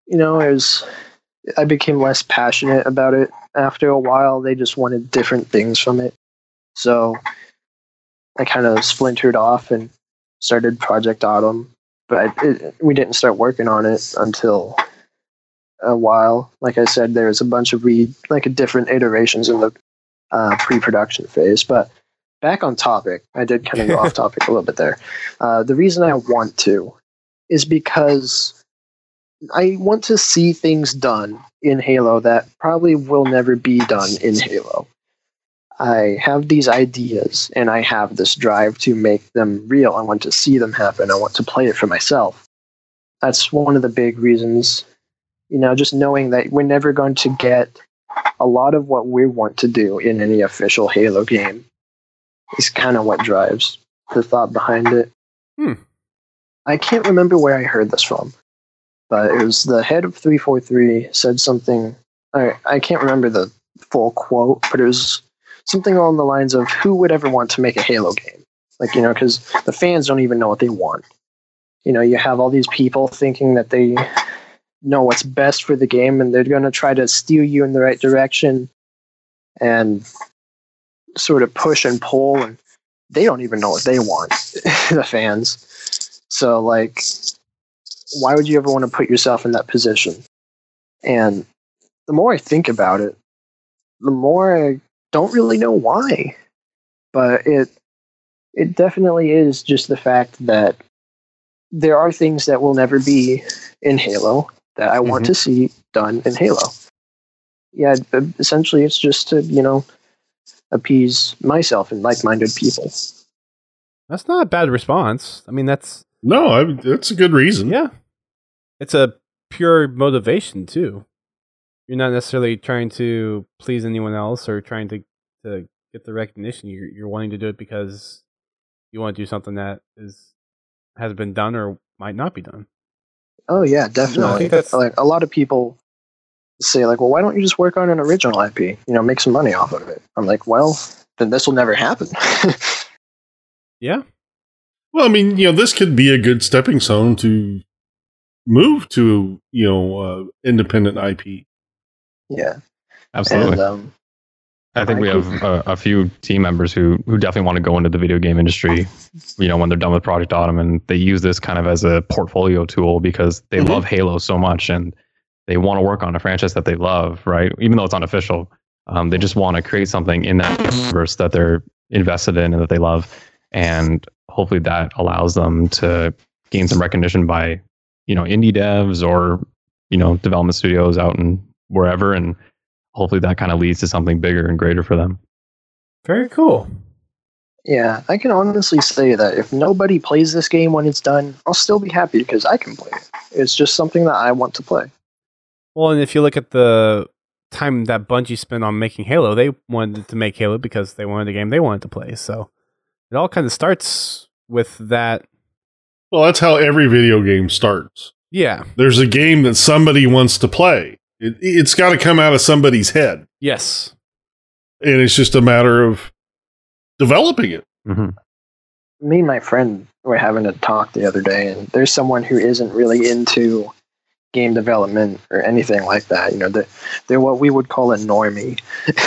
I became less passionate about it after a while. They just wanted different things from it. So I kind of splintered off and started Project Autumn. But we didn't start working on it until a while. Like I said, there's a bunch of different iterations in the pre-production phase. But back on topic, I did kind of go off topic a little bit there. The reason I want to is because I want to see things done in Halo that probably will never be done in Halo. I have these ideas and I have this drive to make them real. I want to see them happen. I want to play it for myself. That's one of the big reasons, just knowing that we're never going to get a lot of what we want to do in any official Halo game is kind of what drives the thought behind it. I can't remember where I heard this from, but it was the head of 343 said something. I can't remember the full quote, but it was something along the lines of, who would ever want to make a Halo game? Because the fans don't even know what they want. You have all these people thinking that they know what's best for the game, and they're going to try to steer you in the right direction and sort of push and pull, and they don't even know what they want, the fans. So, why would you ever want to put yourself in that position? And the more I think about it, the more I don't really know why. But it definitely is just the fact that there are things that will never be in Halo. that I want to see done in Halo. Yeah, essentially it's just to, appease myself and like-minded people. That's not a bad response. I mean, that's a good reason. Yeah. It's a pure motivation too. You're not necessarily trying to please anyone else or trying to get the recognition. You're wanting to do it because you want to do something that has been done or might not be done. Oh yeah, definitely. I think that's like a lot of people say like, well, why don't you just work on an original IP? Make some money off of it. I'm like, well, then this will never happen. Yeah. Well, I mean, this could be a good stepping stone to move to, independent IP. Yeah. Absolutely. And, I think we have a few team members who definitely want to go into the video game industry, when they're done with Project Autumn, and they use this kind of as a portfolio tool because they love Halo so much and they want to work on a franchise that they love, right? Even though it's unofficial, they just want to create something in that universe that they're invested in and that they love. And hopefully that allows them to gain some recognition by, indie devs or, development studios out and wherever. And hopefully that kind of leads to something bigger and greater for them. Very cool. Yeah, I can honestly say that if nobody plays this game when it's done, I'll still be happy because I can play it. It's just something that I want to play. Well, and if you look at the time that Bungie spent on making Halo, they wanted to make Halo because they wanted a game they wanted to play. So it all kind of starts with that. Well, that's how every video game starts. Yeah. There's a game that somebody wants to play. It's got to come out of somebody's head. Yes. And it's just a matter of developing it. Mm-hmm. Me and my friend were having a talk the other day, and there's someone who isn't really into game development or anything like that. They're what we would call a normie.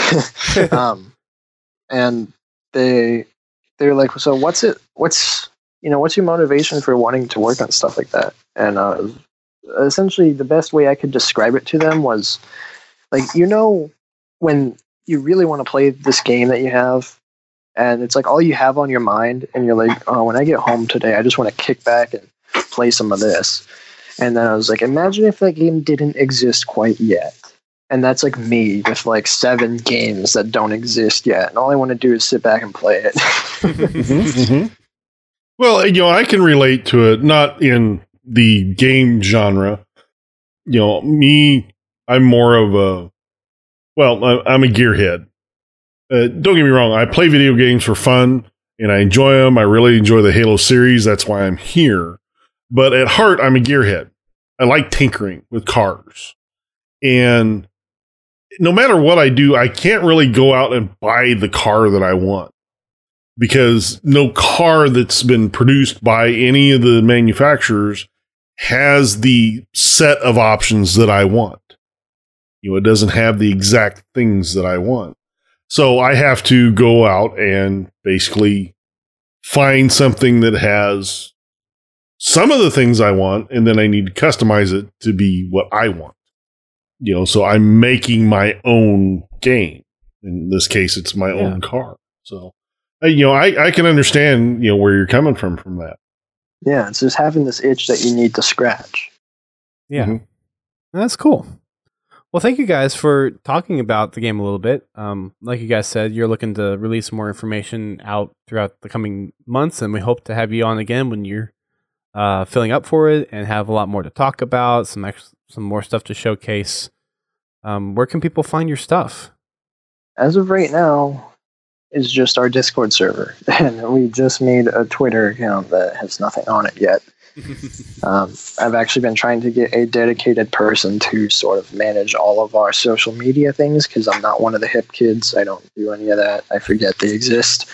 And they're like, so what's your motivation for wanting to work on stuff like that? And essentially the best way I could describe it to them was like, when you really want to play this game that you have and it's like all you have on your mind and you're like, oh, when I get home today, I just want to kick back and play some of this. And then I was like, imagine if that game didn't exist quite yet. And that's like me with like 7 games that don't exist yet. And all I want to do is sit back and play it. Well, I can relate to it, not in the game genre. I'm more of I'm a gearhead. Don't get me wrong. I play video games for fun and I enjoy them. I really enjoy the Halo series. That's why I'm here. But at heart, I'm a gearhead. I like tinkering with cars. And no matter what I do, I can't really go out and buy the car that I want. Because no car that's been produced by any of the manufacturers has the set of options that I want. It doesn't have the exact things that I want. So I have to go out and basically find something that has some of the things I want, and then I need to customize it to be what I want. So I'm making my own game. In this case, it's my own car. So, I can understand, where you're coming from that. Yeah, it's just having this itch that you need to scratch. Yeah. Mm-hmm. That's cool. Well, thank you guys for talking about the game a little bit. Like you guys said, you're looking to release more information out throughout the coming months, and we hope to have you on again when you're filling up for it and have a lot more to talk about, some more stuff to showcase. Where can people find your stuff? As of right now, it's just our Discord server, and we just made a Twitter account that has nothing on it yet. I've actually been trying to get a dedicated person to sort of manage all of our social media things because I'm not one of the hip kids. I don't do any of that. I forget they exist.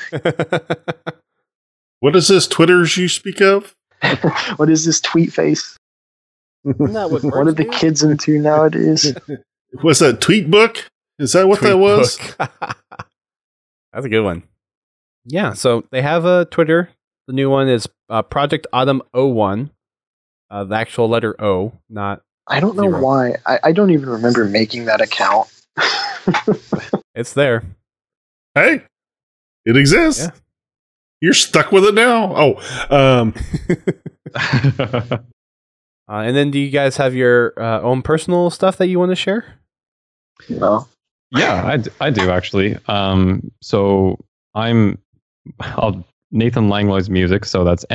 What is this Twitters you speak of? What is this tweet face? What are the kids into nowadays? Was that Tweet Book? Is that what that was? That's a good one. Yeah, so they have a Twitter. The new one is Project Autumn 01. The actual letter O, not I don't know 0. why. I don't even remember making that account. It's there. Hey, it exists. Yeah. You're stuck with it now. And then do you guys have your own personal stuff that you want to share? No. Yeah, I do actually. So I'll Nathan Langlois Music. So that's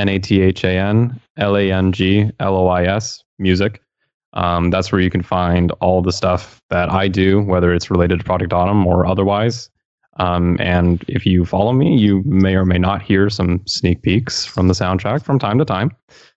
NATHANLANGLOIS Music. That's where you can find all the stuff that I do, whether it's related to Project Autumn or otherwise. And if you follow me, you may or may not hear some sneak peeks from the soundtrack from time to time.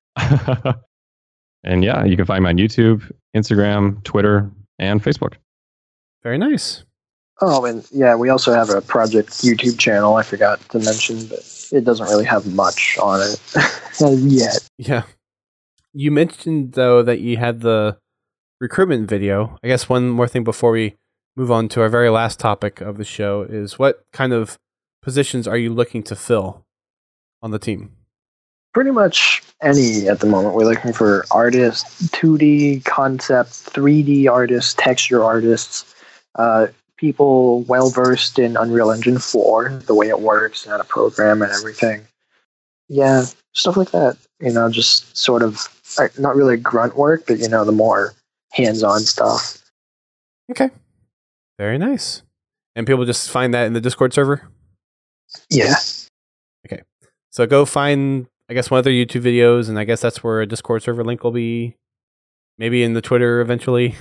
And yeah, you can find me on YouTube, Instagram, Twitter, and Facebook. Very nice. Oh, and yeah, we also have a project YouTube channel I forgot to mention, but it doesn't really have much on it yet. Yeah. You mentioned, though, that you had the recruitment video. I guess one more thing before we move on to our very last topic of the show is what kind of positions are you looking to fill on the team? Pretty much any at the moment. We're looking for artists, 2D, concept, 3D artists, texture artists, people well-versed in Unreal Engine 4, the way it works, and how to program and everything. Yeah, stuff like that. Just sort of, not really grunt work, but, the more hands-on stuff. Okay. Very nice. And people just find that in the Discord server? Yeah. Okay. So go find, I guess, one of their YouTube videos, and I guess that's where a Discord server link will be. Maybe in the Twitter eventually.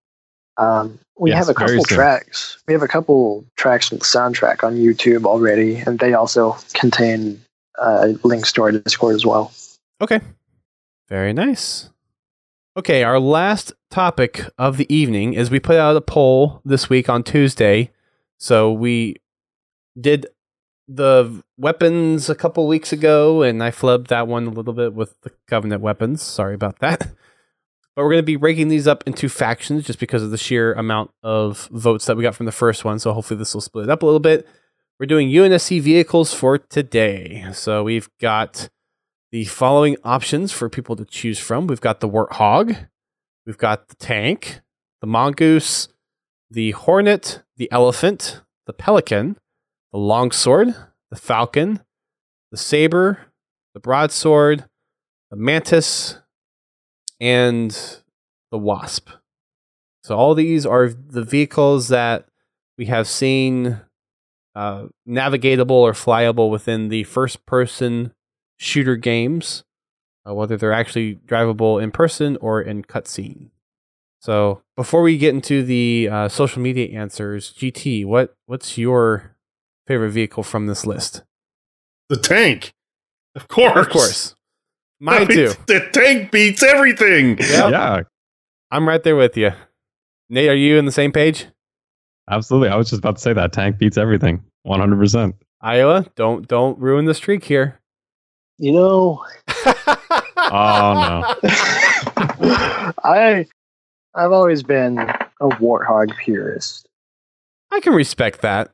We have a couple tracks. We have a couple tracks from the soundtrack on YouTube already, and they also contain links to our Discord as well. Okay. Very nice. Okay, our last topic of the evening is we put out a poll this week on Tuesday. So we did the weapons a couple weeks ago, and I flubbed that one a little bit with the Covenant weapons. Sorry about that. But we're going to be breaking these up into factions just because of the sheer amount of votes that we got from the first one. So hopefully this will split it up a little bit. We're doing UNSC vehicles for today. So we've got the following options for people to choose from. We've got the Warthog. We've got the tank, the Mongoose, the Hornet, the Elephant, the Pelican, the Longsword, the Falcon, the Saber, the Broadsword, the Mantis, and the Wasp. So all these are the vehicles that we have seen navigatable or flyable within the first-person shooter games, whether they're actually drivable in person or in cutscene. So before we get into the social media answers, GT, what's your favorite vehicle from this list? The tank. Of course. Of course. Mine too. The tank beats everything. Yep. Yeah, I'm right there with you. Nate, are you on the same page? absolutely. I was just about to say that tank beats everything. 100%. Iowa, don't ruin the streak here. Oh no. I've always been a Warthog purist. I can respect that.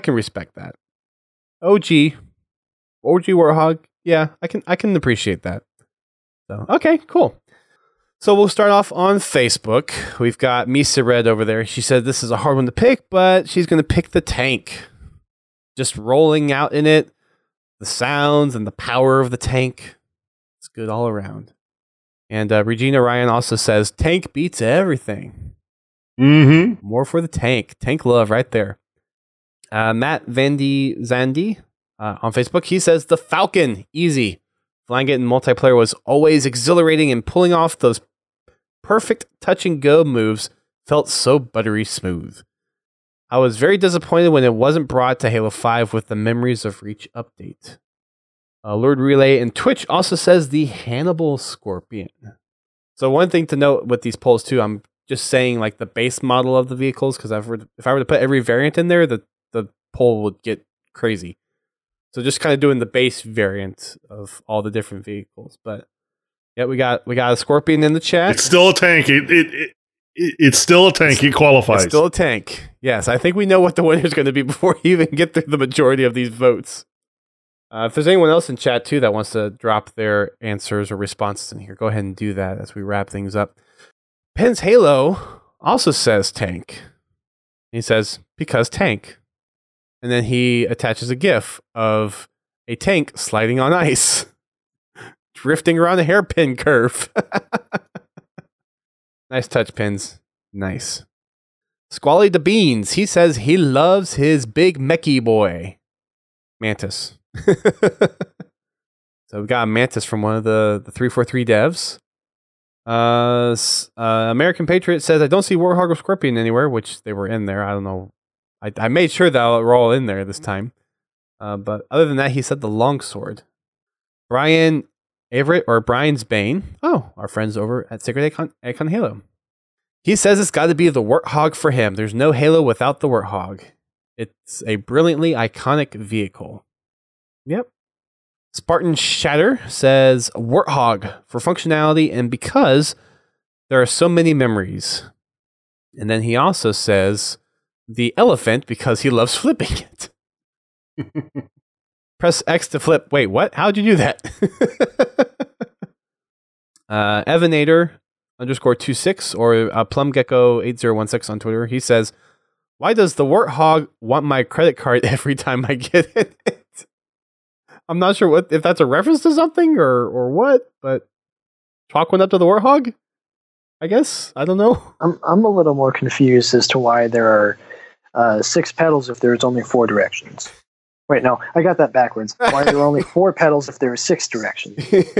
OG Warthog. Yeah, I can appreciate that. So, okay, cool. So we'll start off on Facebook. We've got Misa Red over there. She said this is a hard one to pick, but she's going to pick the tank. Just rolling out in it, the sounds and the power of the tank. It's good all around. And Regina Ryan also says tank beats everything. Mm-hmm. More for the tank. Tank love right there. Matt Vandy Zandy on Facebook, he says the Falcon, easy. Flying it in multiplayer was always exhilarating, and pulling off those perfect touch and go moves felt so buttery smooth. I was very disappointed when it wasn't brought to Halo 5 with the Memories of Reach update. Lord Relay and Twitch also says the Hannibal Scorpion. So one thing to note with these polls too, I'm just saying like the base model of the vehicles, because if I were to put every variant in there, the poll would get crazy. So just kind of doing the base variant of all the different vehicles. But yeah, we got a Scorpion in the chat. It's still a tank. It's still a tank. It qualifies. It's still a tank. Yes, I think we know what the winner is going to be before you even get through the majority of these votes. If there's anyone else in chat too that wants to drop their answers or responses in here, go ahead and do that as we wrap things up. Pens Halo also says tank. He says, because tank. And then he attaches a GIF of a tank sliding on ice, drifting around a hairpin curve. Nice touch, Pins. Nice. Squally the Beans. He says he loves his big mechie boy, Mantis. So we got a Mantis from one of the 343 devs. American Patriot says, I don't see Warhog or Scorpion anywhere, which they were in there. I don't know. I made sure that we're all in there this time. But other than that, he said the longsword. Brian Everett, or Brian's Bane. Oh, our friends over at Sacred Icon Halo. He says it's got to be the Warthog for him. There's no Halo without the Warthog. It's a brilliantly iconic vehicle. Yep. Spartan Shatter says Warthog for functionality and because there are so many memories. And then he also says the elephant because he loves flipping it. Press X to flip. Wait, what? How'd you do that? Evanator _26 or PlumGecko8016 on Twitter. He says, why does the Warthog want my credit card every time I get it? I'm not sure if that's a reference to something or what, but chalk one up to the Warthog, I guess. I don't know. I'm a little more confused as to why there are 6 pedals if there's only 4 directions. Wait, no, I got that backwards. Why are there only 4 pedals if there are 6 directions?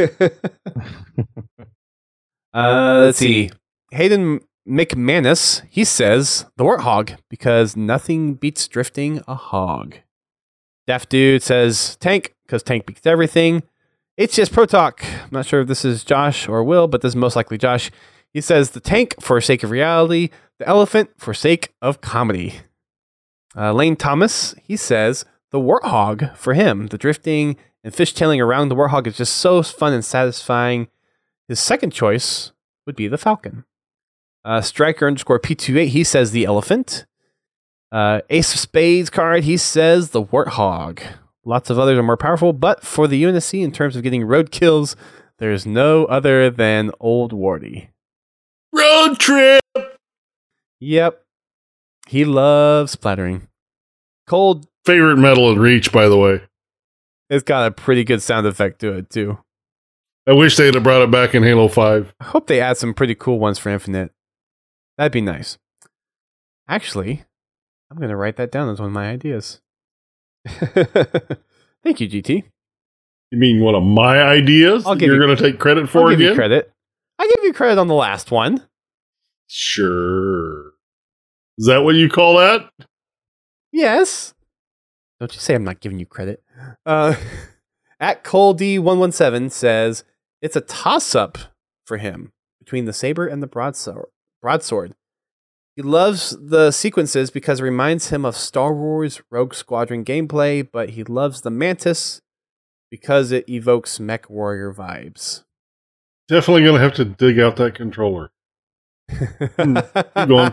Let's see. Hayden McManus, he says the Warthog because nothing beats drifting a hog. Daft Dude says tank because tank beats everything. HCS Pro Talk. I'm not sure if this is Josh or Will, but this is most likely Josh. He says the tank for sake of reality, the elephant for sake of comedy. Lane Thomas, he says the Warthog for him. The drifting and fishtailing around the Warthog is just so fun and satisfying. His second choice would be the Falcon. Striker _P28, he says the elephant. Ace of Spades card, he says the Warthog. Lots of others are more powerful, but for the UNSC in terms of getting road kills, there's no other than Old Wardy. Road trip! Yep. He loves splattering. Cold. Favorite metal in Reach, by the way. It's got a pretty good sound effect to it, too. I wish they'd have brought it back in Halo 5. I hope they add some pretty cool ones for Infinite. That'd be nice. Actually, I'm going to write that down as one of my ideas. Thank you, GT. You mean one of my ideas you're going to take credit for I'll give again? you credit. I give you credit on the last one. Sure. Is that what you call that? Yes. Don't you say I'm not giving you credit. At ColeD117 says, it's a toss-up for him between the saber and the broadsword. He loves the sequences because it reminds him of Star Wars Rogue Squadron gameplay, but he loves the Mantis because it evokes Mech Warrior vibes. Definitely going to have to dig out that controller. Keep going.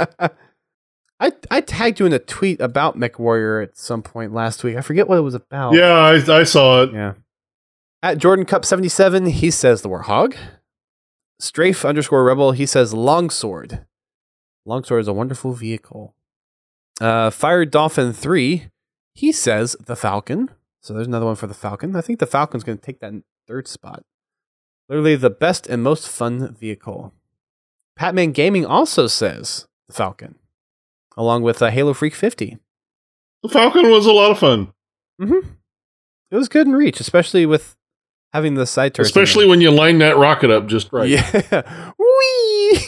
I tagged you in a tweet about Mech Warrior at some point last week. I forget what it was about. Yeah, I saw it. Yeah. At Jordan Cup 77, he says the Warthog. Strafe _Rebel, he says Longsword. Longsword is a wonderful vehicle. Fire Dolphin 3, he says the Falcon. So there's another one for the Falcon. I think the Falcon's going to take that 3rd spot. Literally the best and most fun vehicle. Patman Gaming also says the Falcon, along with Halo Freak 50. The Falcon was a lot of fun. Mm-hmm. It was good in Reach, especially with having the side turrets. Especially when you line that rocket up just right. Yeah. Whee!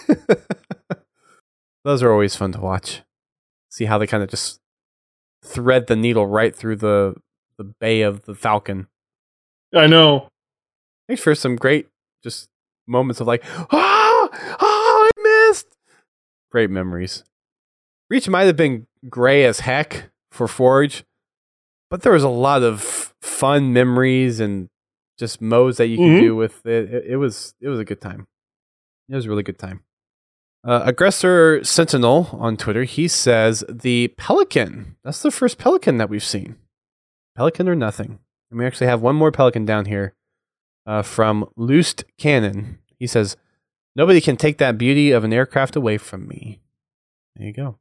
Those are always fun to watch. See how they kind of just thread the needle right through the bay of the Falcon. I know. Makes for some great just moments of like, I missed. Great memories. Reach might have been gray as heck for Forge, but there was a lot of fun memories and just modes that you could do with it. It was a good time. It was a really good time. Aggressor Sentinel on Twitter, he says the Pelican. That's the first Pelican that we've seen. Pelican or nothing. And we actually have one more Pelican down here from Loosed Cannon. He says, nobody can take that beauty of an aircraft away from me. There you go.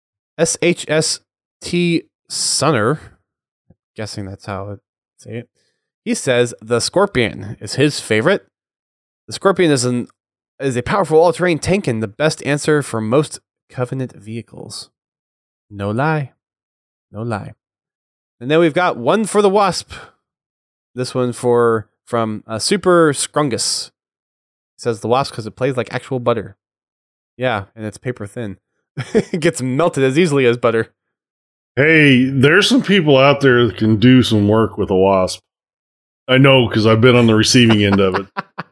SHST Sunner, guessing that's how I say it. He says the Scorpion is his favorite. The Scorpion is is a powerful all-terrain tank and the best answer for most Covenant vehicles. No lie. No lie. And then we've got one for the Wasp. This one from Super Scrungus. It says the Wasp because it plays like actual butter. Yeah, and it's paper thin. It gets melted as easily as butter. Hey, there's some people out there that can do some work with a Wasp. I know because I've been on the receiving end of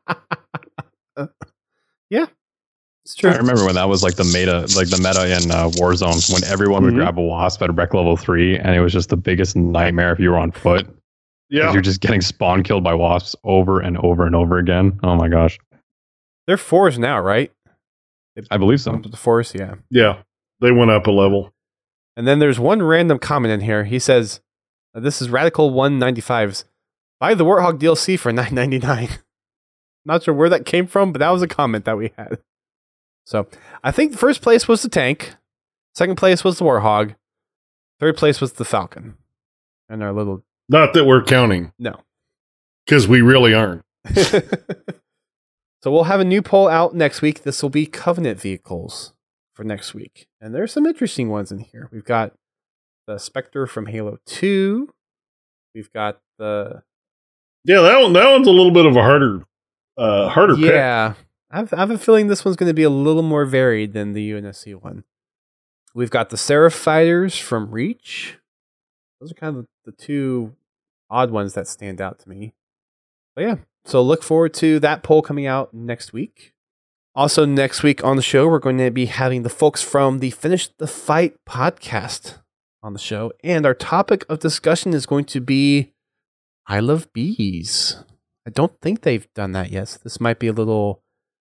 it. Yeah, it's true. I remember when that was like the meta in Warzone, when everyone would grab a Wasp at rec level 3, and it was just the biggest nightmare if you were on foot. Yeah, you're just getting spawn killed by Wasps over and over and over again. Oh my gosh, they're 4s now, right? I believe so. The 4s, yeah. Yeah, they went up a level. And then there's one random comment in here. He says, "This is Radical 195's. Buy the Warthog DLC for $9.99." Not sure where that came from, but that was a comment that we had. So I think the first place was the tank. Second place was the Warthog. Third place was the Falcon. And our little... Not that we're counting. No. Because we really aren't. So we'll have a new poll out next week. This will be Covenant vehicles for next week. And there's some interesting ones in here. We've got the Spectre from Halo 2. We've got the... Yeah, that one's a little bit of a harder pick. Yeah. I have a feeling this one's going to be a little more varied than the UNSC one. We've got the Seraph Fighters from Reach. Those are kind of the two odd ones that stand out to me. But yeah, so look forward to that poll coming out next week. Also, next week on the show, we're going to be having the folks from the Finish the Fight podcast on the show. And our topic of discussion is going to be I Love Bees. I don't think they've done that yet. So this might be a little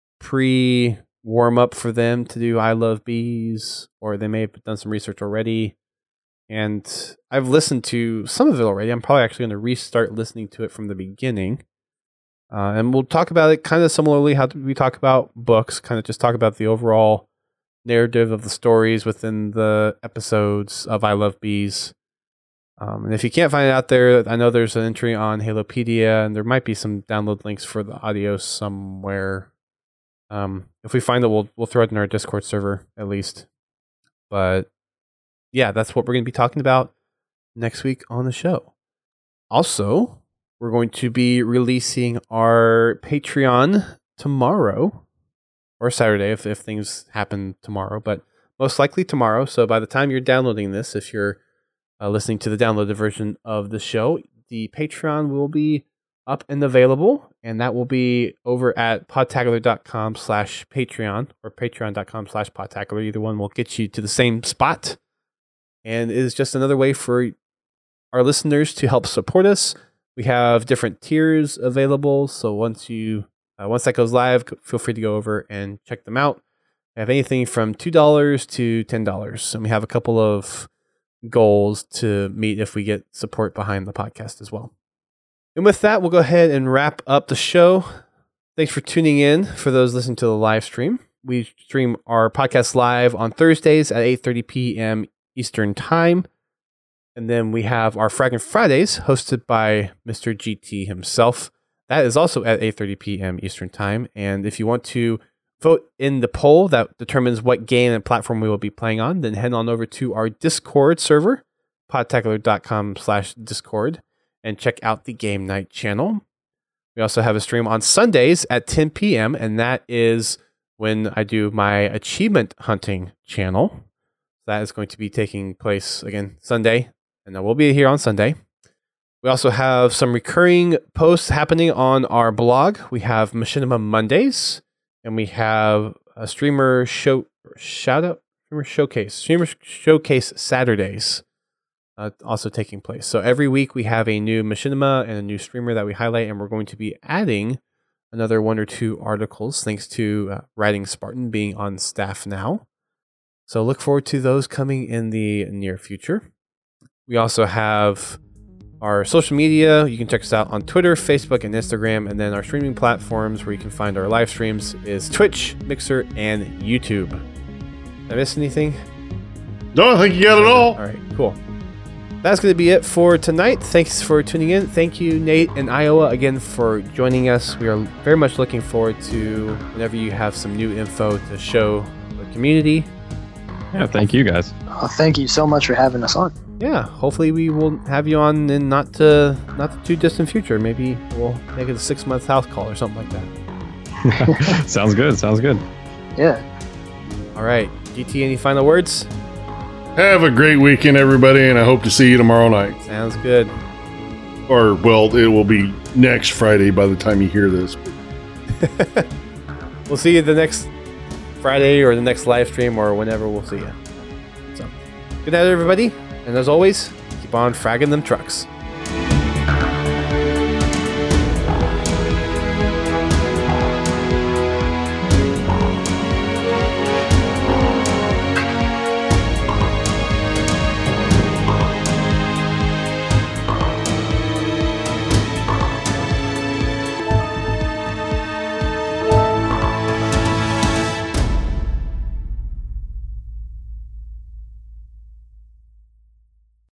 pre-warm-up for them to do I Love Bees, or they may have done some research already. And I've listened to some of it already. I'm probably actually going to restart listening to it from the beginning. And we'll talk about it kind of similarly how we talk about books, kind of just talk about the overall narrative of the stories within the episodes of I Love Bees. And if you can't find it out there, I know there's an entry on Halopedia, and there might be some download links for the audio somewhere. If we find it, we'll throw it in our Discord server at least. But yeah, that's what we're going to be talking about next week on the show. Also, we're going to be releasing our Patreon tomorrow, or Saturday if things happen tomorrow, but most likely tomorrow. So by the time you're downloading this, if you're listening to the downloaded version of the show, the Patreon will be up and available, and that will be over at podtacular.com/Patreon or patreon.com/podtacular. Either one will get you to the same spot, and it is just another way for our listeners to help support us. We have different tiers available, so once that goes live, feel free to go over and check them out. We have anything from $2 to $10, and we have a couple of goals to meet if we get support behind the podcast as well. And with that, we'll go ahead and wrap up the show. Thanks for tuning in. For those listening to the live stream, we stream our podcast live on Thursdays at 8:30 p.m. Eastern Time. And then we have our Fragging Fridays hosted by Mr. GT himself. That is also at 8:30 p.m. Eastern Time. And if you want to vote in the poll that determines what game and platform we will be playing on, then head on over to our Discord server, podtacular.com/Discord, and check out the Game Night channel. We also have a stream on Sundays at 10 p.m., and that is when I do my achievement hunting channel. That is going to be taking place, again, Sunday, and I will be here on Sunday. We also have some recurring posts happening on our blog. We have Machinima Mondays, and we have a streamer showcase Saturdays also taking place. So every week we have a new Machinima and a new streamer that we highlight, and we're going to be adding another 1 or 2 articles thanks to Writing Spartan being on staff now. So look forward to those coming in the near future. We also have our social media. You can check us out on Twitter, Facebook, and Instagram. And then our streaming platforms where you can find our live streams is Twitch, Mixer, and YouTube. Did I miss anything? No, I think you got it all. All right, cool. That's going to be it for tonight. Thanks for tuning in. Thank you, Nate and Iowa, again for joining us. We are very much looking forward to whenever you have some new info to show the community. Yeah, thank you guys. Thank you so much for having us on. Yeah, hopefully we will have you on in not the too distant future. Maybe we'll make it a 6-month house call or something like that. Sounds good. Sounds good. Yeah. All right, GT, any final words? Have a great weekend, everybody, and I hope to see you tomorrow night. Sounds good. Or, well, it will be next Friday by the time you hear this. We'll see you the next Friday or the next live stream or whenever we'll see you. So, good night, everybody. And as always, keep on fragging them trucks.